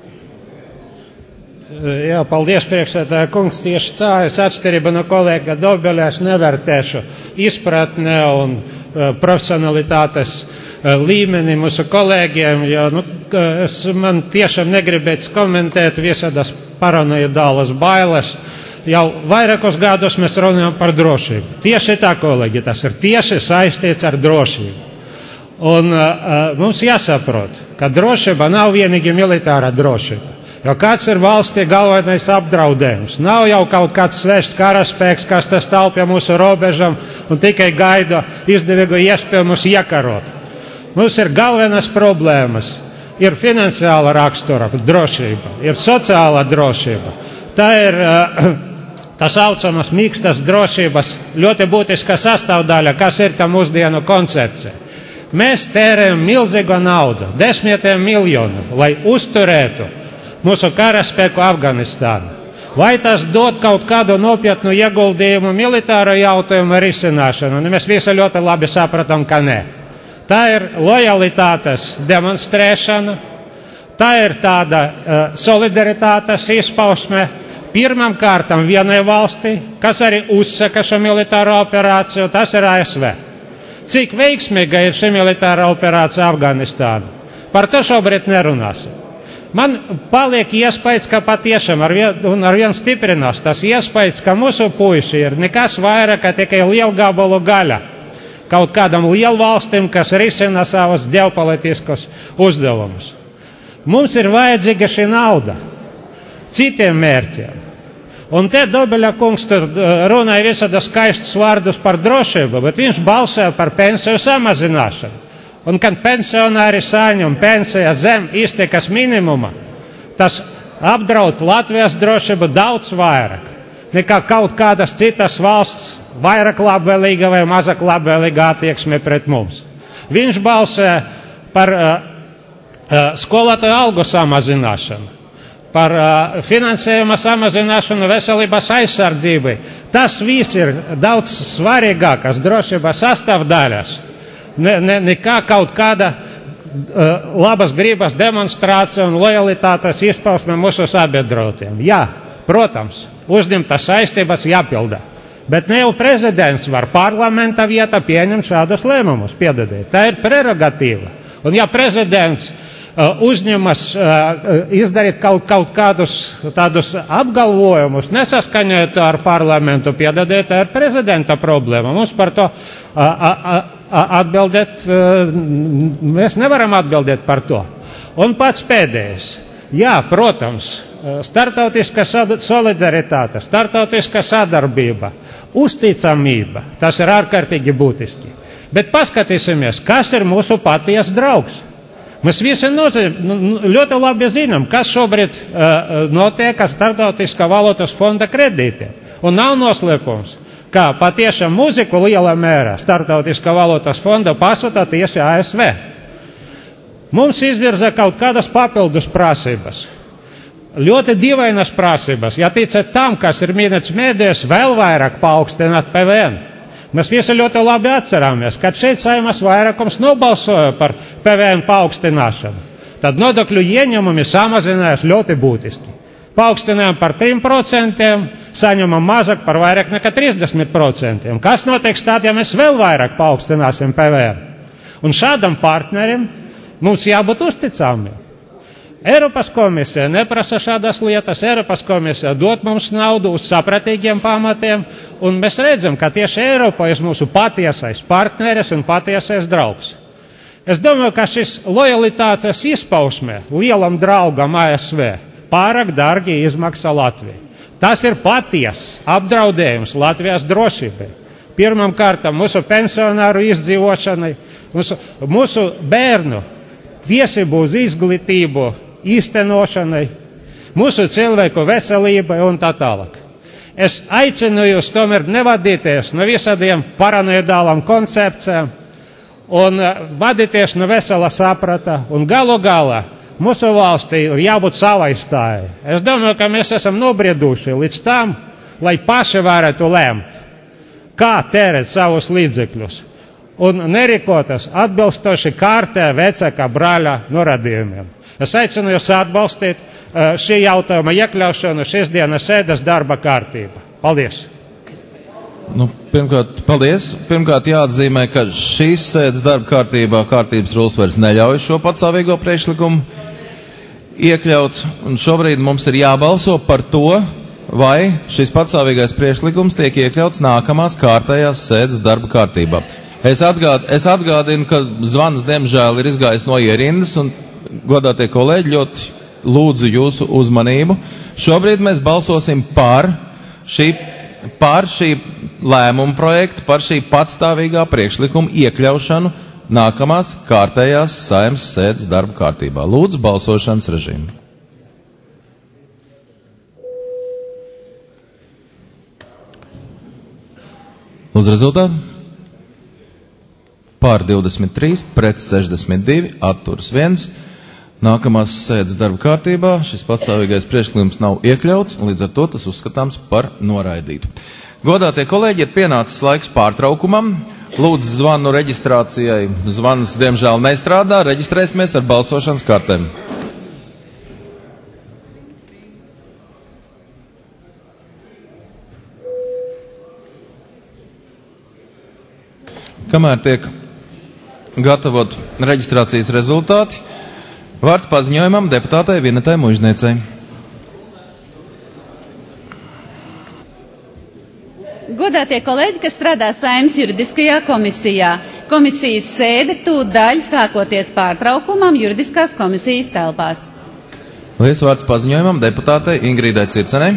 Jā, paldies, priekšsēdētāja kungs, tieši tā, es atšķirība no kolēģa Dobeļa, es nevērtēšu izpratne un uh, profesionalitātes uh, līmeni mūsu kolēģiem, jo nu, es man tiešām negribētu komentēt visādas paranoidālas bailes. Jau vairākos gados mēs runājam par drošību. Tieši tā, kolēģi, tas ir tieši saistīts ar drošību. Un uh, mums jāsaprot, ka drošība nav vienīgi militārā drošība. Jo kāds ir valstī galvenais apdraudējums? Nav jau kaut kāds svešs karaspēks, kas tas stāv pie mūsu robežam un tikai gaida izdevīgu iespēju mūs iekarot. Mums ir galvenās problēmas. Ir finansiāla rakstura drošība, ir sociāla drošība. Tā ir uh, tā saucamas mīkstas drošības ļoti būtiska sastāvdaļa, kas ir tā mūsdienu koncepcija. Mēs tērējam milzīgu naudu, desmitiem miljonu, lai uzturētu mūsu karaspēku Afganistānu. Vai tas dod kaut kādu nopietnu ieguldījumu militāro jautājumu risināšanu? Un mēs visi ļoti labi sapratam, ka nē. Tā ir lojalitātes demonstrēšana, tā ir tāda uh, solidaritātes izpausme, Pirmam kārtam vienai valstī, kas arī uzsaka šo militāro operāciju, tas ir A S V. Cik veiksmīga ir šī militārā operācija Afganistāna? Par to šobrīd nerunāsim. Man paliek iespējas, ka patiešām ar vien, un ar vien stiprinās tas iespējas, ka mūsu puiši ir nekas vairāk, ka tikai lielu gabalu gaļa kaut kādam lielu valstīm, kas risina savus ģeopolitiskos uzdevumus. Mums ir vajadzīga šī nauda citiem mērķiem. Un te Dobeļa kungs tur runāja visādas skaistus vārdus par drošību, bet viņš balsoja par pensiju samazināšanu. Un, kad pensionāri saņem pensiju zem iztikas minimuma, tas apdraud Latvijas drošību daudz vairāk nekā kaut kādas citas valsts vairāk labvēlīga vai mazāk labvēlīga attieksme pret mums. Viņš balsoja par uh, uh, skolotāju algu samazināšanu, par uh, finansējuma samazināšanu veselības aizsardzībai. Tas viss ir daudz svarīgākas drošības sastāvdaļas. Ne, ne, nekā kaut kāda uh, labas gribas demonstrācija un lojalitātes izpausme mūsu sabiedrotiem. Jā, protams, uzņemtas saistības jāpilda. Bet ne jau prezidents var parlamenta vietā pieņemt šādus lēmumus, piedodiet. Tā ir prerogatīva. Un ja prezidents uh, uzņemas uh, izdarīt kaut, kaut kādus tādus apgalvojumus, nesaskaņojot ar parlamentu, piedodiet, tā ir prezidenta problēma. Mums par to uh, uh, atbildēt, mēs nevaram atbildēt par to. Un pats pēdējais. Jā, protams, startautiska solidaritāte, startautiska sadarbība, uzticamība, tas ir ārkārtīgi būtiski. Bet paskatīsimies, kas ir mūsu paties draugs. Mēs visi nozīm, ļoti labi zinām, kas šobrīd uh, notiek ar Startautiskā valūtas fonda kredītiem. Un nav noslēpums, kā patiešām mūziku lielā mērā Startautiskā valūtas fonda pasūta tieši A S V. Mums izvirza kaut kādas papildus prasības. Ļoti dīvainas prasības. Ja ticat tam, kas ir minēts mēdījos, vēl vairāk paaugstināt P V N. Mēs visi ļoti labi atceramies, kad šeit Saeimas vairākums nobalsoja par P V N paaugstināšanu. Tad nodokļu ieņēmumi samazinājās ļoti būtiski. Paaugstinājām par trim procentiem, saņemam mazāk par vairāk nekā trīsdesmit procentiem. Kas notiks tad, ja mēs vēl vairāk paaugstināsim P V N? Un šādam partnerim mums jābūt uzticāmiem. Eiropas komisija neprasa šādas lietas, Eiropas komisija dod mums naudu uz sapratīgiem pamatiem, un mēs redzam, ka tieši Eiropa ir mūsu patiesais partneris un patiesais draugs. Es domāju, ka šis lojalitātes izpausme lielam draugam A S V pārāk dārgi izmaksā Latviju. Tas ir paties apdraudējums Latvijas drošībai. Pirmam kārtam mūsu pensionāru izdzīvošanai, mūsu, mūsu bērnu tiesību uz izglītību īstenošanai, mūsu cilvēku veselībai un tā tālāk. Es aicinu jūs tomēr nevadīties no visādiem paranoidālām koncepcijām un vadīties no vesela saprata un galu galā mūsu valstī ir jābūt savai stājai. Es domāju, ka mēs esam nobrieduši līdz tam, lai paši varētu lēmt, kā tērēt savus līdzekļus un nerīkoties atbilstoši kārtē vecākā brāļa norādījumiem. Es aicinu jūs atbalstīt uh, šī jautājuma iekļaušanu šīs dienas sēdes darba kārtībā. Paldies! Nu, pirmkārt, paldies. Pirmkārt jāatzīmē, ka šīs sēdes darba kārtībā kārtības rullis vairs neļauj šo patstāvīgo priekšlikumu iekļaut, un šobrīd mums ir jābalso par to, vai šis patstāvīgais priekšlikums tiek iekļauts nākamās kārtējās sēdes darba kārtībā. Es, atgād, es atgādinu, ka zvans diemžēl ir izgājis no ierindas, un godātie kolēģi, ļoti lūdzu jūsu uzmanību. Šobrīd mēs balsosim par šī, par šī lēmuma projektu, par šī patstāvīgā priekšlikuma iekļaušanu nākamās kārtējās Saeimas sēdes darba kārtībā. Lūdzu, balsošanas režīmu. Lūdzu, rezultātu. Pār divdesmit trīs, pret sešdesmit divi, atturs viens. Nākamās sēdes darba kārtībā šis patstāvīgais priekšlikums nav iekļauts, un līdz ar to tas uzskatāms par noraidītu. Godātie kolēģi, ir pienācis laiks pārtraukumam. Lūdzu, zvanu reģistrācijai. Zvans, diemžēl, nestrādā. Reģistrēsimies ar balsošanas kartēm. Kamēr tiek gatavot reģistrācijas rezultāti, vārds paziņojumam deputātei Vinetai Mužniecei. Godātie kolēģi, kas strādā Saeimas juridiskajā komisijā, komisijas sēde tūdaļ sākoties pārtraukumam juridiskās komisijas telpās. Lies vārds paziņojumam deputātei Ingrīdai Circenei.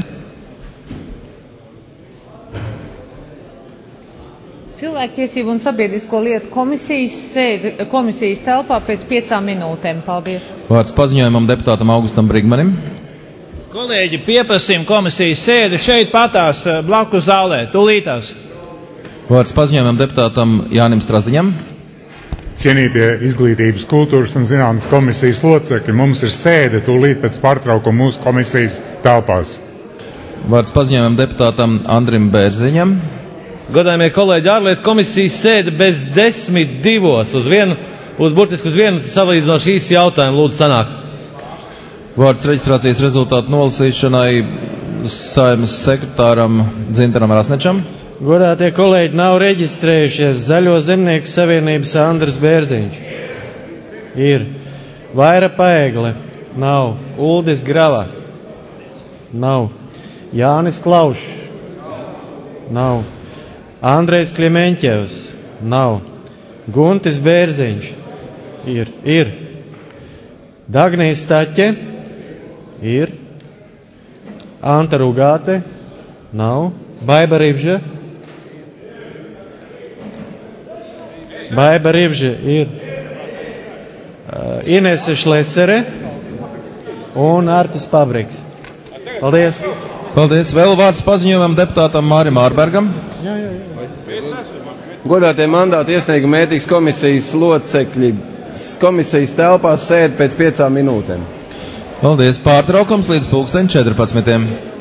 Cilvēktiesību un sabiedrisko lietu komisijas sēde komisijas telpā pēc piecām minūtēm. Paldies. Vārds paziņojumam deputātam Augustam Brigmanim. Kolēģi, pieprasīsim komisijas sēdi šeit patās blakus zālē, tūlītās. Vārds paziņojumam deputātam Jānim Strasdiņam. Cienītie izglītības, kultūras un zinātnes komisijas locekļi, mums ir sēde tūlīt pēc pārtraukuma mūsu komisijas telpās. Vārds paziņojumam deputātam Andrim Bērziņam. Godājumie kolēģi, ārlietu komisijas sēde bez desmit divos uz vienu, uz burtiski uz vienu salīdzinoši īsi jautājumu lūdzu sanākt. Vārds reģistrācijas rezultātu nolasīšanai Saeimas sekretāram Dzintaram Rasnečam. Godātie kolēģi, nav reģistrējušies Zaļo zemnieku savienības Andris Bērziņš. Ir. Vaira Paegle. Nav. Uldis Grava. Nav. Jānis Klaušs. Nav. Andrejs Klimeņķevs. Nav. Guntis Bērziņš. Ir. Ir. Dagnijas Staķe. Ir. Anta Rugāte. Nav. Baiba Rivža. Baiba Rivža ir. Uh, Inese Šlesere un Artis Pabriks. Paldies. Paldies. Vēl vārds paziņojumam deputātam Mārim Ārbergam. Jā, jā, jā. Godātie mandātu iesnieguma ētikas komisijas locekļi, komisijas telpās sēd pēc piecām minūtēm. Paldies. Pārtraukums līdz pulksteņ četrpadsmitiem.